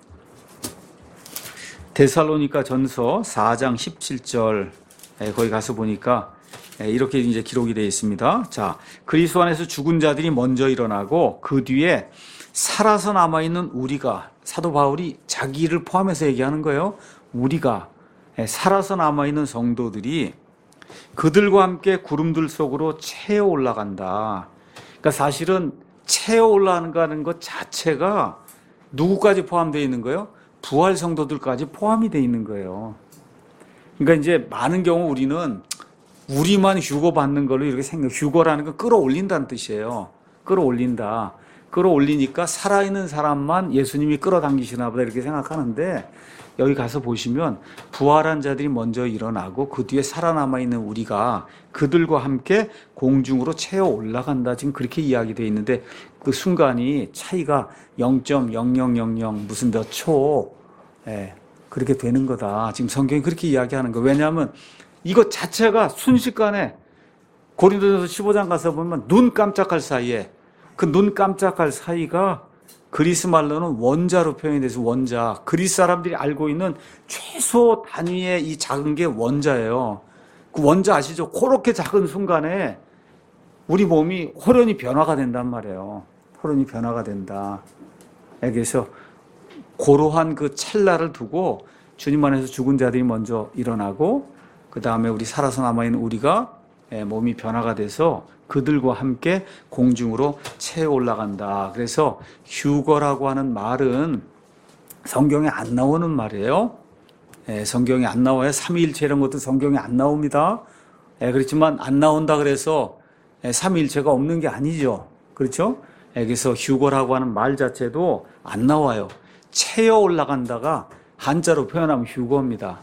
데살로니가 전서 사 장 십칠 절 거기 가서 보니까 이렇게 이제 기록이 되어 있습니다. 자, 그리스도 안에서 죽은 자들이 먼저 일어나고 그 뒤에 살아서 남아있는 우리가 사도 바울이 자기를 포함해서 얘기하는 거예요. 우리가 살아서 남아있는 성도들이 그들과 함께 구름들 속으로 채어 올라간다. 그러니까 사실은 채어 올라가는 것 자체가 누구까지 포함되어 있는 거예요? 부활 성도들까지 포함이 되어 있는 거예요. 그러니까 이제 많은 경우 우리는 우리만 휴거 받는 걸로 이렇게 생각, 휴거라는 건 끌어올린다는 뜻이에요. 끌어올린다. 끌어올리니까 살아있는 사람만 예수님이 끌어당기시나 보다 이렇게 생각하는데 여기 가서 보시면 부활한 자들이 먼저 일어나고 그 뒤에 살아남아 있는 우리가 그들과 함께 공중으로 채어 올라간다. 지금 그렇게 이야기되어 있는데 그 순간이 차이가 영 점 영영영영 무슨 몇 초 예, 그렇게 되는 거다. 지금 성경이 그렇게 이야기하는 거예요. 왜냐하면 이것 자체가 순식간에 고린도전서 십오 장 가서 보면 눈 깜짝할 사이에 그 눈 깜짝할 사이가 그리스 말로는 원자로 표현이 돼서 원자. 그리스 사람들이 알고 있는 최소 단위의 이 작은 게 원자예요. 그 원자 아시죠? 그렇게 작은 순간에 우리 몸이 호련히 변화가 된단 말이에요. 호련히 변화가 된다. 그래서 고로한 그 찰나를 두고 주님 안에서 죽은 자들이 먼저 일어나고 그 다음에 우리 살아서 남아있는 우리가 몸이 변화가 돼서 그들과 함께 공중으로 채어 올라간다. 그래서 휴거라고 하는 말은 성경에 안 나오는 말이에요. 예, 성경에 안 나와요. 삼위일체 이런 것도 성경에 안 나옵니다. 예, 그렇지만 안 나온다 그래서 예, 삼위일체가 없는 게 아니죠. 그렇죠? 예, 그래서 휴거라고 하는 말 자체도 안 나와요. 채어 올라간다가 한자로 표현하면 휴거입니다.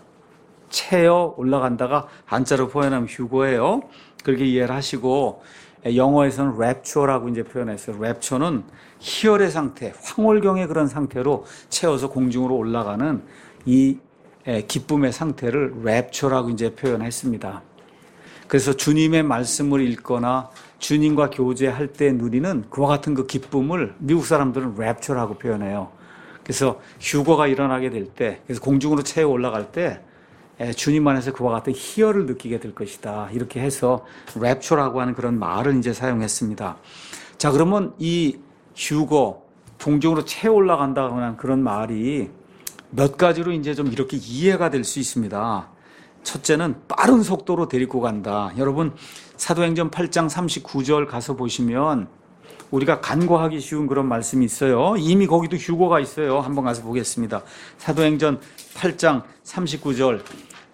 채어 올라간다가 한자로 표현하면 휴거예요. 그렇게 이해를 하시고 영어에서는 랩처라고 이제 표현했어요. 랩처는 희열의 상태, 황홀경의 그런 상태로 채워서 공중으로 올라가는 이 기쁨의 상태를 랩처라고 이제 표현했습니다. 그래서 주님의 말씀을 읽거나 주님과 교제할 때 누리는 그와 같은 그 기쁨을 미국 사람들은 랩처라고 표현해요. 그래서 휴거가 일어나게 될 때, 그래서 공중으로 채워 올라갈 때 주님 안에서 그와 같은 희열을 느끼게 될 것이다. 이렇게 해서 랩처라고 하는 그런 말을 이제 사용했습니다. 자, 그러면 이 휴거, 공중으로 채워 올라간다고 하는 그런 말이 몇 가지로 이제 좀 이렇게 이해가 될 수 있습니다. 첫째는 빠른 속도로 데리고 간다. 여러분, 사도행전 팔 장 삼십구 절 가서 보시면 우리가 간과하기 쉬운 그런 말씀이 있어요. 이미 거기도 휴거가 있어요. 한번 가서 보겠습니다. 사도행전 팔 장 삼십구 절.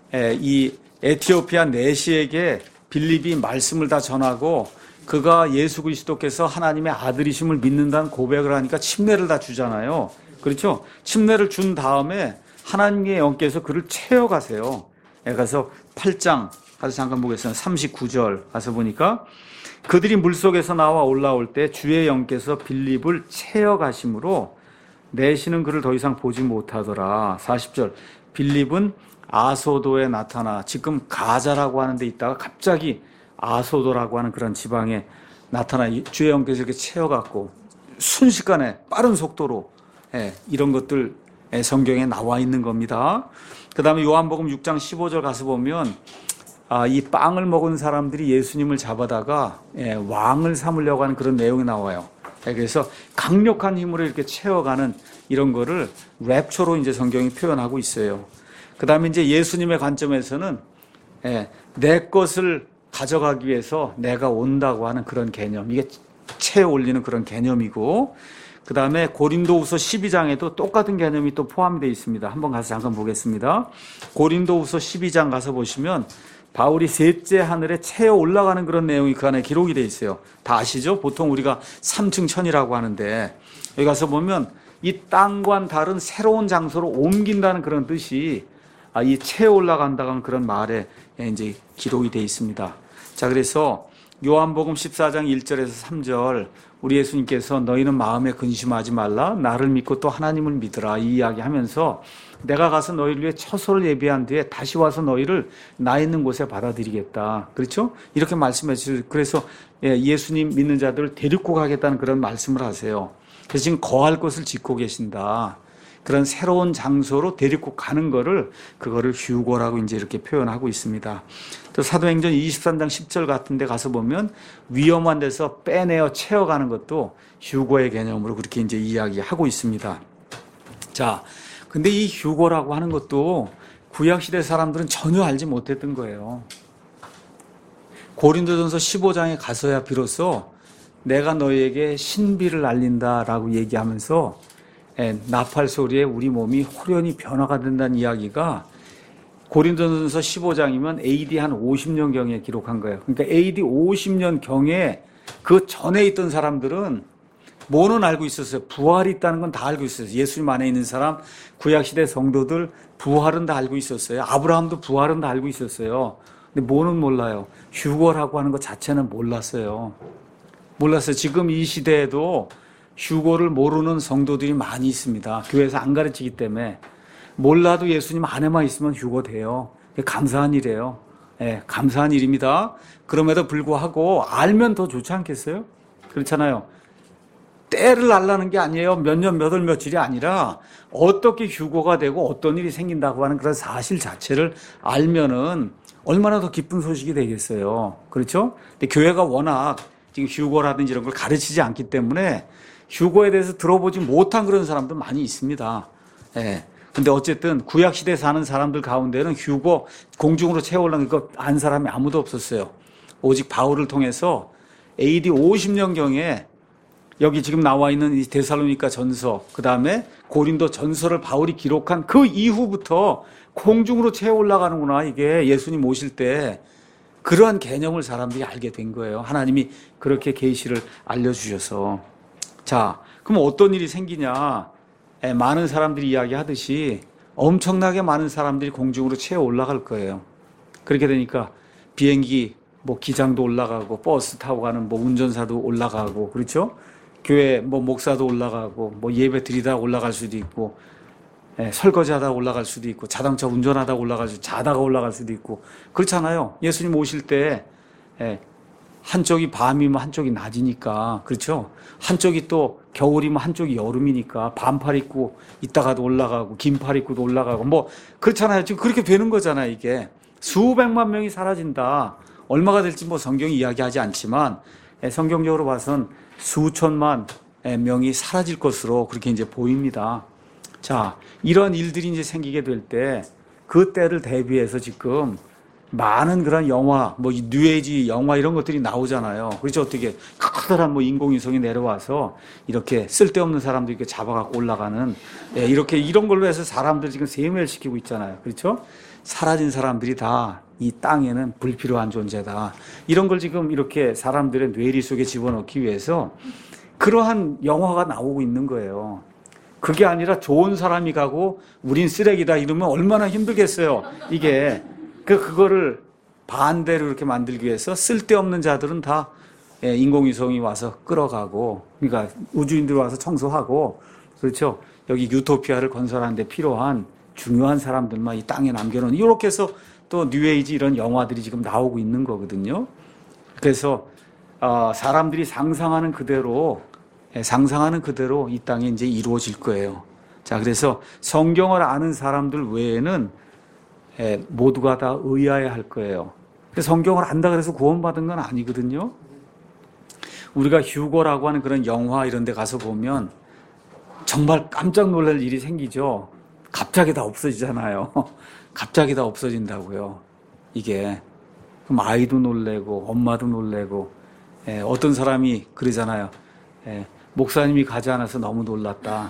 이 에티오피아 내시에게 빌립이 말씀을 다 전하고 그가 예수 그리스도께서 하나님의 아들이심을 믿는다는 고백을 하니까 침례를 다 주잖아요. 그렇죠? 침례를 준 다음에 하나님의 영께서 그를 채워가세요. 가서 팔 장 가서 잠깐 보겠습니다. 삼십구 절 가서 보니까 그들이 물속에서 나와 올라올 때 주의 영께서 빌립을 채워가심으로 내시는 그를 더 이상 보지 못하더라. 사십 절 빌립은 아소도에 나타나 지금 가자라고 하는 데 있다가 갑자기 아소도라고 하는 그런 지방에 나타나 주의 영께서 이렇게 채워갖고 순식간에 빠른 속도로 예, 이런 것들 성경에 나와 있는 겁니다. 그 다음에 요한복음 육 장 십오 절 가서 보면 아, 이 빵을 먹은 사람들이 예수님을 잡아다가 예, 왕을 삼으려고 하는 그런 내용이 나와요. 예, 그래서 강력한 힘으로 이렇게 채워가는 이런 거를 랩처로 이제 성경이 표현하고 있어요. 그 다음에 이제 예수님의 관점에서는 예, 내 것을 가져가기 위해서 내가 온다고 하는 그런 개념, 이게 채에 올리는 그런 개념이고, 그 다음에 고린도후서 십이 장에도 똑같은 개념이 또 포함이 되어 있습니다. 한번 가서 잠깐 보겠습니다. 고린도후서 십이 장 가서 보시면 바울이 셋째 하늘에 채에 올라가는 그런 내용이 그 안에 기록이 되어 있어요. 다 아시죠? 보통 우리가 삼층 천이라고 하는데, 여기 가서 보면 이 땅과는 다른 새로운 장소로 옮긴다는 그런 뜻이 아, 이 채에 올라간다는 고 그런 말에 이제 기록이 되어 있습니다. 자, 그래서 요한복음 십사 장 일 절에서 삼 절, 우리 예수님께서 너희는 마음에 근심하지 말라, 나를 믿고 또 하나님을 믿으라, 이 이야기 하면서 내가 가서 너희를 위해 처소를 예비한 뒤에 다시 와서 너희를 나 있는 곳에 받아들이겠다. 그렇죠? 이렇게 말씀해 주세요. 그래서 예수님 믿는 자들을 데리고 가겠다는 그런 말씀을 하세요. 그래서 지금 거할 곳을 짓고 계신다. 그런 새로운 장소로 데리고 가는 거를, 그거를 휴거라고 이제 이렇게 표현하고 있습니다. 또 사도행전 이십삼 장 십 절 같은 데 가서 보면 위험한 데서 빼내어 채워가는 것도 휴거의 개념으로 그렇게 이제 이야기하고 있습니다. 자, 근데 이 휴거라고 하는 것도 구약시대 사람들은 전혀 알지 못했던 거예요. 고린도전서 십오 장에 가서야 비로소 내가 너희에게 신비를 알린다라고 얘기하면서 예, 나팔 소리에 우리 몸이 호련히 변화가 된다는 이야기가 고린도전서 십오 장이면 에이디 한 오십 년경에 기록한 거예요. 그러니까 에이디 오십 년경에 그 전에 있던 사람들은 뭐는 알고 있었어요? 부활이 있다는 건 다 알고 있었어요. 예수님 안에 있는 사람, 구약시대 성도들 부활은 다 알고 있었어요. 아브라함도 부활은 다 알고 있었어요. 근데 뭐는 몰라요? 휴거라고 하는 것 자체는 몰랐어요. 몰랐어요. 지금 이 시대에도 휴거를 모르는 성도들이 많이 있습니다. 교회에서 안 가르치기 때문에. 몰라도 예수님 안에만 있으면 휴거 돼요. 감사한 일이에요. 예, 감사한 일입니다. 그럼에도 불구하고 알면 더 좋지 않겠어요? 그렇잖아요. 때를 알라는 게 아니에요. 몇 년, 몇 월, 며칠이 아니라 어떻게 휴거가 되고 어떤 일이 생긴다고 하는 그런 사실 자체를 알면은 얼마나 더 기쁜 소식이 되겠어요. 그렇죠? 근데 교회가 워낙 지금 휴거라든지 이런 걸 가르치지 않기 때문에 휴거에 대해서 들어보지 못한 그런 사람도 많이 있습니다. 예. 근데 어쨌든 구약시대에 사는 사람들 가운데는 휴거 공중으로 채워올라는 거 안 사람이 아무도 없었어요. 오직 바울을 통해서 에이디 오십 년경에 여기 지금 나와 있는 이 데살로니가 전서, 그 다음에 고린도 전서를 바울이 기록한 그 이후부터 공중으로 채워 올라가는구나, 이게 예수님 오실 때. 그러한 개념을 사람들이 알게 된 거예요. 하나님이 그렇게 계시를 알려주셔서. 자, 그럼 어떤 일이 생기냐? 에, 많은 사람들이 이야기하듯이 엄청나게 많은 사람들이 공중으로 채워 올라갈 거예요. 그렇게 되니까 비행기, 뭐 기장도 올라가고, 버스 타고 가는 뭐 운전사도 올라가고, 그렇죠? 교회 뭐 목사도 올라가고, 뭐 예배 드리다 올라갈 수도 있고, 예, 설거지하다 올라갈 수도 있고, 자동차 운전하다 올라갈 수도 있고, 자다가 올라갈 수도 있고, 그렇잖아요. 예수님 오실 때 예, 한쪽이 밤이면 한쪽이 낮이니까, 그렇죠? 한쪽이 또 겨울이면 한쪽이 여름이니까 반팔 입고 있다가도 올라가고 긴팔 입고도 올라가고 뭐 그렇잖아요. 지금 그렇게 되는 거잖아요. 이게 수백만 명이 사라진다. 얼마가 될지 뭐 성경이 이야기하지 않지만 성경적으로 봐선 수천만 명이 사라질 것으로 그렇게 이제 보입니다. 자, 이런 일들이 이제 생기게 될 때 그 때를 대비해서 지금 많은 그런 영화, 뭐 뉴에이지 영화 이런 것들이 나오잖아요. 그렇죠? 어떻게 커다란 뭐 인공위성이 내려와서 이렇게 쓸데없는 사람들 이렇게 잡아갖고 올라가는, 예, 이렇게 이런 걸로 해서 사람들 지금 세멸시키고 있잖아요. 그렇죠? 사라진 사람들이 다 이 땅에는 불필요한 존재다. 이런 걸 지금 이렇게 사람들의 뇌리 속에 집어넣기 위해서 그러한 영화가 나오고 있는 거예요. 그게 아니라 좋은 사람이 가고 우린 쓰레기다 이러면 얼마나 힘들겠어요. 이게. 그, 그거를 반대로 이렇게 만들기 위해서 쓸데없는 자들은 다 인공위성이 와서 끌어가고, 그러니까 우주인들이 와서 청소하고, 그렇죠? 여기 유토피아를 건설하는 데 필요한 중요한 사람들만 이 땅에 남겨놓은, 이렇게 해서 또 뉴에이지 이런 영화들이 지금 나오고 있는 거거든요. 그래서, 어, 사람들이 상상하는 그대로, 상상하는 그대로 이 땅에 이제 이루어질 거예요. 자, 그래서 성경을 아는 사람들 외에는 예, 모두가 다 의아해 할 거예요. 성경을 안다 그래서 구원받은 건 아니거든요. 우리가 휴거라고 하는 그런 영화 이런 데 가서 보면 정말 깜짝 놀랄 일이 생기죠. 갑자기 다 없어지잖아요. 갑자기 다 없어진다고요. 이게. 그럼 아이도 놀래고 엄마도 놀래고 예, 어떤 사람이 그러잖아요. 예, 목사님이 가지 않아서 너무 놀랐다.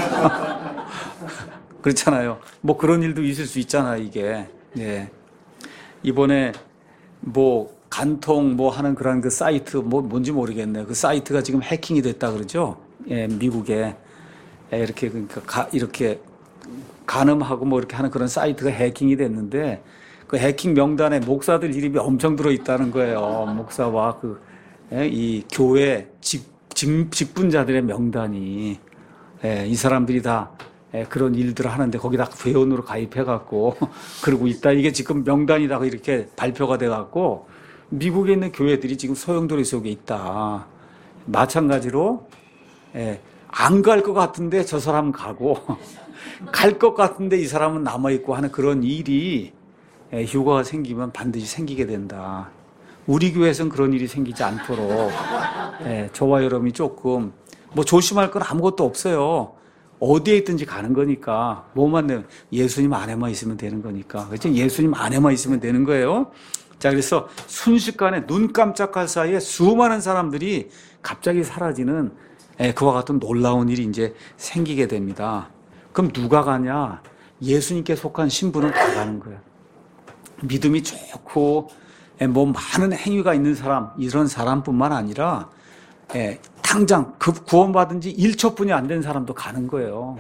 그렇잖아요. 뭐 그런 일도 있을 수 있잖아요. 이게. 예. 이번에 뭐 간통 뭐 하는 그런 그 사이트 뭐 뭔지 모르겠네요. 그 사이트가 지금 해킹이 됐다 그러죠. 예, 미국에 예, 이렇게 그러니까 가, 이렇게 간음하고 뭐 이렇게 하는 그런 사이트가 해킹이 됐는데 그 해킹 명단에 목사들 이름이 엄청 들어 있다는 거예요. 목사와 그 이 교회 직, 직, 직분자들의 명단이 예, 이 사람들이 다 예, 그런 일들을 하는데 거기다 회원으로 가입해갖고 그러고 있다. 이게 지금 명단이다 이렇게 발표가 돼갖고 미국에 있는 교회들이 지금 소용돌이 속에 있다. 마찬가지로 예, 안 갈 것 같은데 저 사람은 가고 갈 것 같은데 이 사람은 남아있고 하는 그런 일이 예, 휴가가 생기면 반드시 생기게 된다. 우리 교회에서는 그런 일이 생기지 않도록 예, 저와 여러분이 조금 뭐 조심할 건 아무것도 없어요. 어디에 있든지 가는 거니까 뭐만 내면 예수님 안에만 있으면 되는 거니까 그렇죠? 예수님 안에만 있으면 되는 거예요. 자, 그래서 순식간에 눈 깜짝할 사이에 수많은 사람들이 갑자기 사라지는 예, 그와 같은 놀라운 일이 이제 생기게 됩니다. 그럼 누가 가냐? 예수님께 속한 신부는 다 가는 거예요. 믿음이 좋고 뭐 많은 행위가 있는 사람 이런 사람뿐만 아니라 예, 당장 그 구원받은 지 일 초뿐이 안 된 사람도 가는 거예요.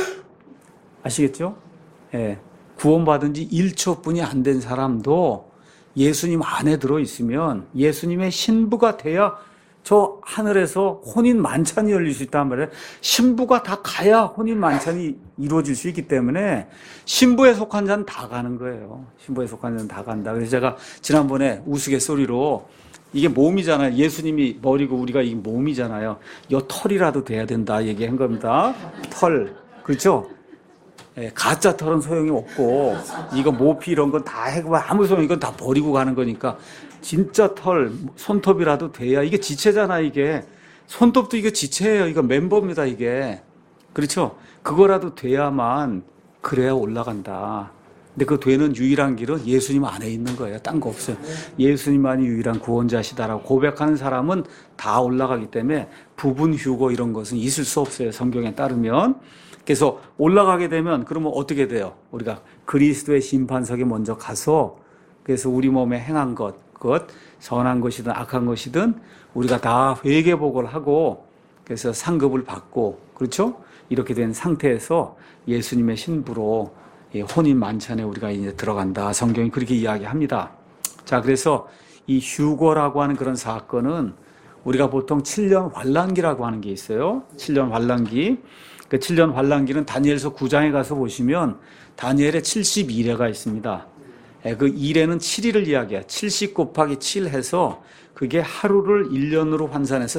아시겠죠? 예, 구원받은 지 일 초뿐이 안 된 사람도 예수님 안에 들어있으면 예수님의 신부가 돼야 저 하늘에서 혼인 만찬이 열릴 수 있단 말이에요. 신부가 다 가야 혼인 만찬이 이루어질 수 있기 때문에 신부에 속한 자는 다 가는 거예요. 신부에 속한 자는 다 간다. 그래서 제가 지난번에 우스갯소리로 이게 몸이잖아요. 예수님이 머리고 우리가 이 몸이잖아요. 요 털이라도 돼야 된다 얘기한 겁니다. 털. 그렇죠? 예, 가짜 털은 소용이 없고 이거 모피 이런 건 다 해고 아무 소용 이건 다 버리고 가는 거니까 진짜 털 손톱이라도 돼야 이게 지체잖아. 이게 손톱도 이거 지체예요. 이거 멤버입니다. 이게 그렇죠. 그거라도 돼야만 그래야 올라간다. 근데 그 되는 유일한 길은 예수님 안에 있는 거예요. 딴 거 없어요. 예수님만이 유일한 구원자시다라고 고백하는 사람은 다 올라가기 때문에 부분 휴거 이런 것은 있을 수 없어요. 성경에 따르면. 그래서 올라가게 되면 그러면 어떻게 돼요? 우리가 그리스도의 심판석에 먼저 가서 그래서 우리 몸에 행한 것, 그것 선한 것이든 악한 것이든 우리가 다 회개복을 하고 그래서 상급을 받고 그렇죠? 이렇게 된 상태에서 예수님의 신부로 혼인 만찬에 우리가 이제 들어간다. 성경이 그렇게 이야기합니다. 자, 그래서 이 휴거라고 하는 그런 사건은 우리가 보통 칠 년 환란기라고 하는 게 있어요. 칠 년 환란기. 그 칠 년 환란기는 다니엘서 구 장에 가서 보시면 다니엘의 칠십이 레가 있습니다. 그 일 회는 칠 일을 이야기해요. 칠십 곱하기 칠 해서 그게 하루를 일 년으로 환산해서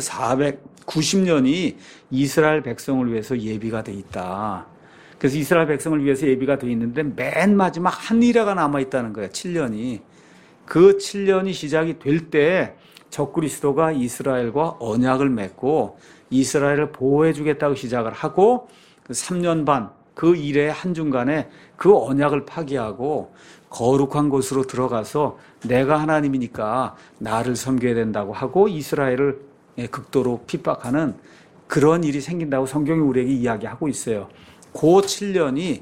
사백구십 년이 이스라엘 백성을 위해서 예비가 돼 있다. 그래서 이스라엘 백성을 위해서 예비가 돼 있는데 맨 마지막 한 일회가 남아있다는 거예요. 칠 년이. 그 칠 년이 시작이 될 때 적그리스도가 이스라엘과 언약을 맺고 이스라엘을 보호해 주겠다고 시작을 하고 그 삼 년 반 그 일의 한중간에 그 언약을 파기하고 거룩한 곳으로 들어가서 내가 하나님이니까 나를 섬겨야 된다고 하고 이스라엘을 극도로 핍박하는 그런 일이 생긴다고 성경이 우리에게 이야기하고 있어요. 그 칠 년이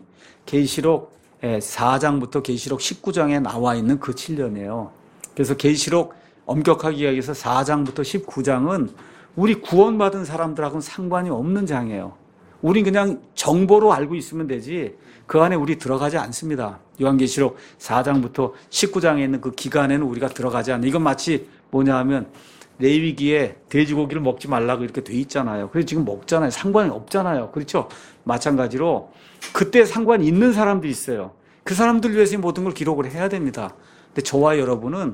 계시록 사 장부터 계시록 십구 장에 나와 있는 그 칠 년이에요. 그래서 계시록 엄격하게 이야기해서 사 장부터 십구 장은 우리 구원받은 사람들하고는 상관이 없는 장이에요. 우린 그냥 정보로 알고 있으면 되지 그 안에 우리 들어가지 않습니다. 요한계시록 사 장부터 십구 장에 있는 그 기간에는 우리가 들어가지 않아요. 이건 마치 뭐냐 하면 레위기에 돼지고기를 먹지 말라고 이렇게 돼 있잖아요. 그래서 지금 먹잖아요. 상관이 없잖아요. 그렇죠? 마찬가지로 그때 상관이 있는 사람들이 있어요. 그 사람들 위해서 모든 걸 기록을 해야 됩니다. 근데 저와 여러분은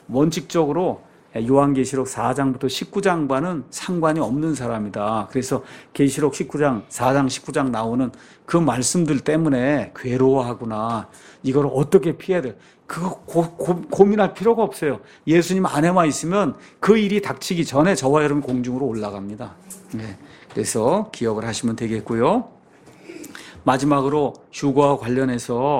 원칙적으로 요한계시록 사 장부터 십구 장과는 상관이 없는 사람이다. 그래서 계시록 십구 장, 사 장, 십구 장 나오는 그 말씀들 때문에 괴로워하구나. 이걸 어떻게 피해야 돼? 그거 고, 고, 고민할 필요가 없어요. 예수님 안에만 있으면 그 일이 닥치기 전에 저와 여러분 공중으로 올라갑니다. 네. 그래서 기억을 하시면 되겠고요. 마지막으로 휴거와 관련해서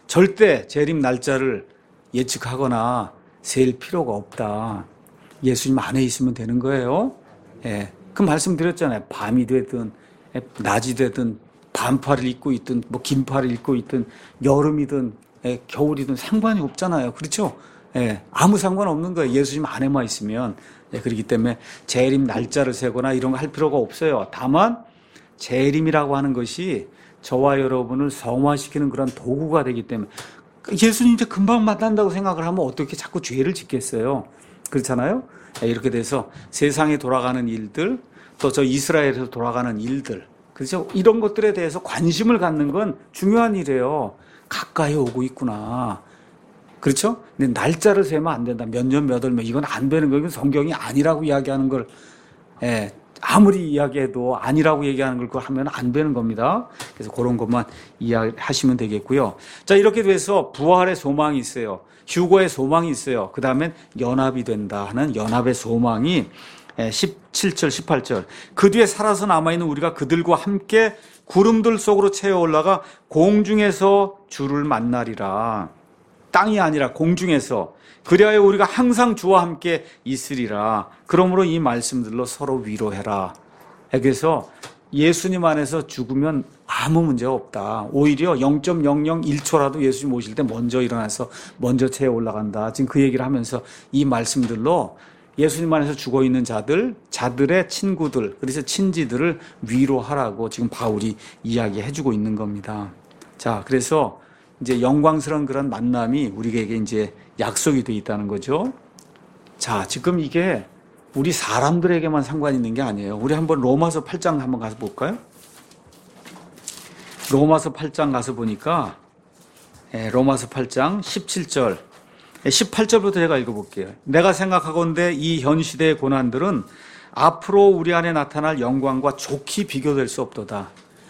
절대 재림 날짜를 예측하거나 셀 필요가 없다. 예수님 안에 있으면 되는 거예요. 예. 그 말씀 드렸잖아요. 밤이 되든 낮이 되든 반팔을 입고 있든 뭐 긴팔을 입고 있든 여름이든 예, 겨울이든 상관이 없잖아요. 그렇죠? 예, 아무 상관없는 거예요. 예수님 안에만 있으면. 예, 그렇기 때문에 재림 날짜를 세거나 이런 거 할 필요가 없어요. 다만 재림이라고 하는 것이 저와 여러분을 성화시키는 그런 도구가 되기 때문에 예수님 이제 금방 만난다고 생각을 하면 어떻게 자꾸 죄를 짓겠어요. 그렇잖아요. 예, 이렇게 돼서 세상에 돌아가는 일들 또 저 이스라엘에서 돌아가는 일들 그렇죠. 이런 것들에 대해서 관심을 갖는 건 중요한 일이에요. 가까이 오고 있구나. 그렇죠? 근데 날짜를 세면 안 된다. 몇 년, 몇 월, 몇 이건 안 되는 거예요. 이건 성경이 아니라고 이야기하는 걸, 예, 아무리 이야기해도 아니라고 얘기하는 걸 그거 하면 안 되는 겁니다. 그래서 그런 것만 이야기하시면 되겠고요. 자, 이렇게 돼서 부활의 소망이 있어요. 휴거의 소망이 있어요. 그 다음엔 연합이 된다 하는 연합의 소망이 십칠 절, 십팔 절. 그 뒤에 살아서 남아있는 우리가 그들과 함께 구름들 속으로 채워 올라가 공중에서 주를 만나리라. 땅이 아니라 공중에서. 그리하여 우리가 항상 주와 함께 있으리라. 그러므로 이 말씀들로 서로 위로해라. 그래서 예수님 안에서 죽으면 아무 문제가 없다. 오히려 영 점 영영일 초라도 예수님 오실 때 먼저 일어나서 먼저 채워 올라간다. 지금 그 얘기를 하면서 이 말씀들로 예수님 안에서 죽어있는 자들, 자들의 친구들, 그래서 친지들을 위로하라고 지금 바울이 이야기해주고 있는 겁니다. 자, 그래서 이제 영광스러운 그런 만남이 우리에게 이제 약속이 되어 있다는 거죠. 자, 지금 이게 우리 사람들에게만 상관이 있는 게 아니에요. 우리 한번 로마서 팔 장 한번 가서 볼까요? 로마서 팔 장 가서 보니까, 예, 로마서 팔 장 십칠 절, 십팔 절부터 제가 읽어볼게요. 내가 생각하건대 이 현 시대의 고난들은 앞으로 우리 안에 나타날 영광과 좋게 비교될 수 없도다.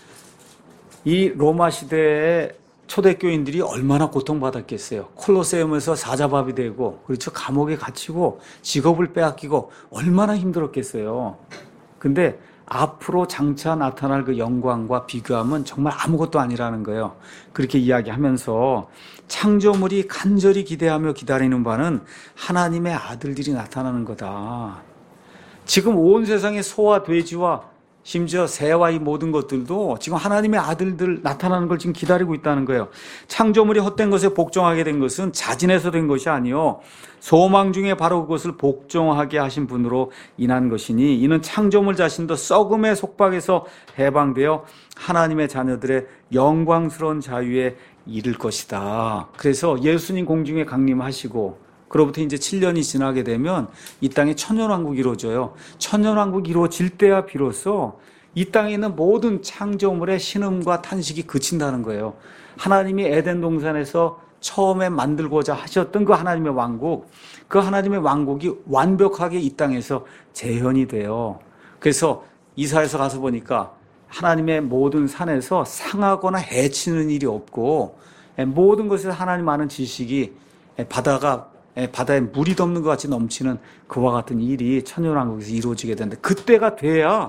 이 로마 시대의 초대교인들이 얼마나 고통받았겠어요. 콜로세움에서 사자밥이 되고, 그렇죠, 감옥에 갇히고 직업을 빼앗기고 얼마나 힘들었겠어요. 근데 앞으로 장차 나타날 그 영광과 비교하면 정말 아무것도 아니라는 거예요. 그렇게 이야기하면서 창조물이 간절히 기대하며 기다리는 바는 하나님의 아들들이 나타나는 거다. 지금 온 세상의 소와 돼지와 심지어 새와 이 모든 것들도 지금 하나님의 아들들 나타나는 걸 지금 기다리고 있다는 거예요. 창조물이 헛된 것에 복종하게 된 것은 자진해서 된 것이 아니요 소망 중에 바로 그것을 복종하게 하신 분으로 인한 것이니 이는 창조물 자신도 썩음의 속박에서 해방되어 하나님의 자녀들의 영광스러운 자유에 이를 것이다. 그래서 예수님 공중에 강림하시고 그로부터 이제 칠 년이 지나게 되면 이 땅에 천년왕국이 이루어져요. 천년왕국이 이루어질 때야 비로소 이 땅에 있는 모든 창조물의 신음과 탄식이 그친다는 거예요. 하나님이 에덴 동산에서 처음에 만들고자 하셨던 그 하나님의 왕국, 그 하나님의 왕국이 완벽하게 이 땅에서 재현이 돼요. 그래서 이사야서 가서 보니까 하나님의 모든 산에서 상하거나 해치는 일이 없고 모든 것에서 하나님 아는 지식이 바다가 바다에 물이 덮는 것 같이 넘치는 그와 같은 일이 천년왕국에서 이루어지게 되는데 그때가 돼야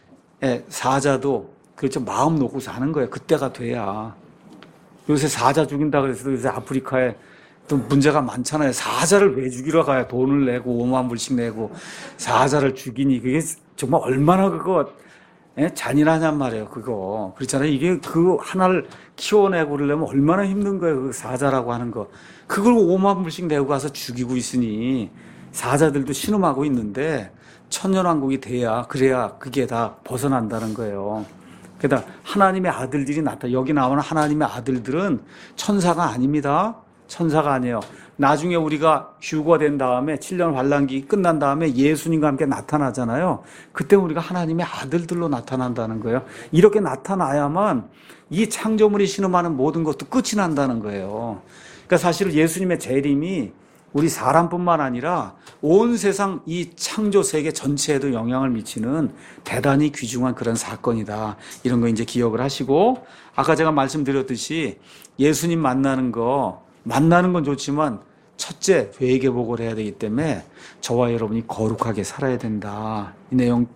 사자도 그렇죠 마음 놓고 사는 거예요. 그때가 돼야. 요새 사자 죽인다 그래서 요새 아프리카에 또 문제가 많잖아요. 사자를 왜 죽이러 가요? 돈을 내고 오만 불씩 내고 사자를 죽이니 그게 정말 얼마나 그거 잔인하냔 말이에요. 그거 그렇잖아요. 이게 그 하나를 키워내고 그러려면 얼마나 힘든 거예요. 그 사자라고 하는 거. 그걸 오만 불씩 내고 가서 죽이고 있으니 사자들도 신음하고 있는데 천년왕국이 돼야 그래야 그게 다 벗어난다는 거예요. 게다가 하나님의 아들들이 나타나 여기 나오는 하나님의 아들들은 천사가 아닙니다. 천사가 아니에요. 나중에 우리가 휴거된 다음에 칠 년 환란기 끝난 다음에 예수님과 함께 나타나잖아요. 그때 우리가 하나님의 아들들로 나타난다는 거예요. 이렇게 나타나야만 이 창조물이 신음하는 모든 것도 끝이 난다는 거예요. 그러니까 사실 예수님의 재림이 우리 사람뿐만 아니라 온 세상 이 창조 세계 전체에도 영향을 미치는 대단히 귀중한 그런 사건이다. 이런 거 이제 기억을 하시고 아까 제가 말씀드렸듯이 예수님 만나는 거 만나는 건 좋지만 첫째 회개복을 해야 되기 때문에 저와 여러분이 거룩하게 살아야 된다. 이 내용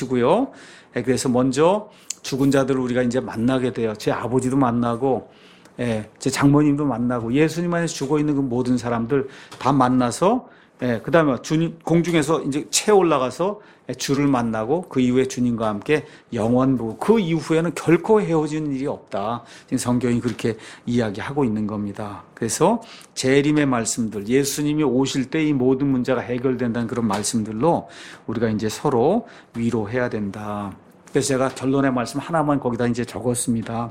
기억하시고요. 그래서 먼저 죽은 자들을 우리가 이제 만나게 돼요. 제 아버지도 만나고 예, 제 장모님도 만나고 예수님 안에서 죽어 있는 그 모든 사람들 다 만나서 예, 그다음에 주님 공중에서 이제 채 올라가서 주를 만나고 그 이후에 주님과 함께 영원 보고 그 이후에는 결코 헤어지는 일이 없다. 지금 성경이 그렇게 이야기하고 있는 겁니다. 그래서 재림의 말씀들, 예수님이 오실 때 이 모든 문제가 해결된다는 그런 말씀들로 우리가 이제 서로 위로해야 된다. 그래서 제가 결론의 말씀 하나만 거기다 이제 적었습니다.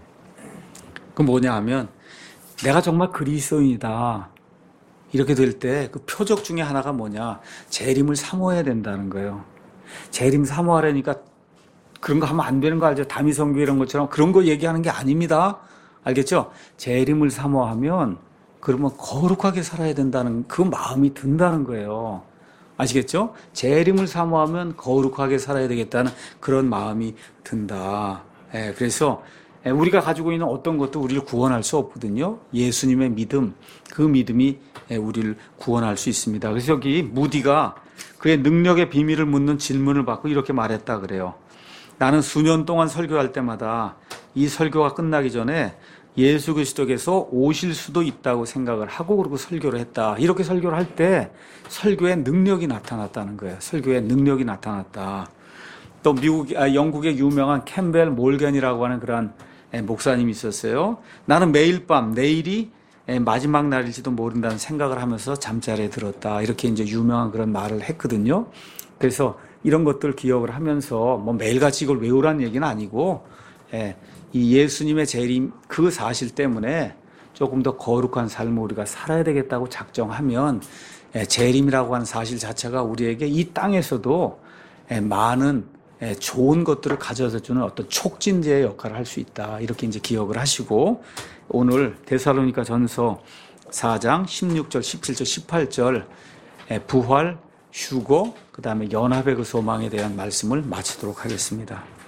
그 뭐냐 하면 내가 정말 그리스도인이다. 이렇게 될 때 그 표적 중에 하나가 뭐냐? 재림을 사모해야 된다는 거예요. 재림 사모하려니까 그런 거 하면 안 되는 거 알죠? 다미성교 이런 것처럼 그런 거 얘기하는 게 아닙니다. 알겠죠? 재림을 사모하면 그러면 거룩하게 살아야 된다는 그 마음이 든다는 거예요. 아시겠죠? 재림을 사모하면 거룩하게 살아야 되겠다는 그런 마음이 든다. 예, 그래서 우리가 가지고 있는 어떤 것도 우리를 구원할 수 없거든요. 예수님의 믿음, 그 믿음이 우리를 구원할 수 있습니다. 그래서 여기 무디가 그의 능력의 비밀을 묻는 질문을 받고 이렇게 말했다 그래요. 나는 수년 동안 설교할 때마다 이 설교가 끝나기 전에 예수 그리스도께서 오실 수도 있다고 생각을 하고 그러고 설교를 했다. 이렇게 설교를 할 때 설교의 능력이 나타났다는 거예요. 설교의 능력이 나타났다. 또 미국, 아, 영국의 유명한 캠벨 몰겐이라고 하는 그런 목사님이 있었어요. 나는 매일 밤 내일이 마지막 날일지도 모른다는 생각을 하면서 잠자리에 들었다. 이렇게 이제 유명한 그런 말을 했거든요. 그래서 이런 것들 기억을 하면서 뭐 매일같이 이걸 외우라는 얘기는 아니고, 예, 이 예수님의 재림 그 사실 때문에 조금 더 거룩한 삶을 우리가 살아야 되겠다고 작정하면 예, 재림이라고 하는 사실 자체가 우리에게 이 땅에서도 예, 많은 예, 좋은 것들을 가져다 주는 어떤 촉진제의 역할을 할 수 있다. 이렇게 이제 기억을 하시고 오늘 데살로니가 전서 사 장 십육 절, 십칠 절, 십팔 절 예, 부활, 휴거, 그 다음에 연합의 그 소망에 대한 말씀을 마치도록 하겠습니다.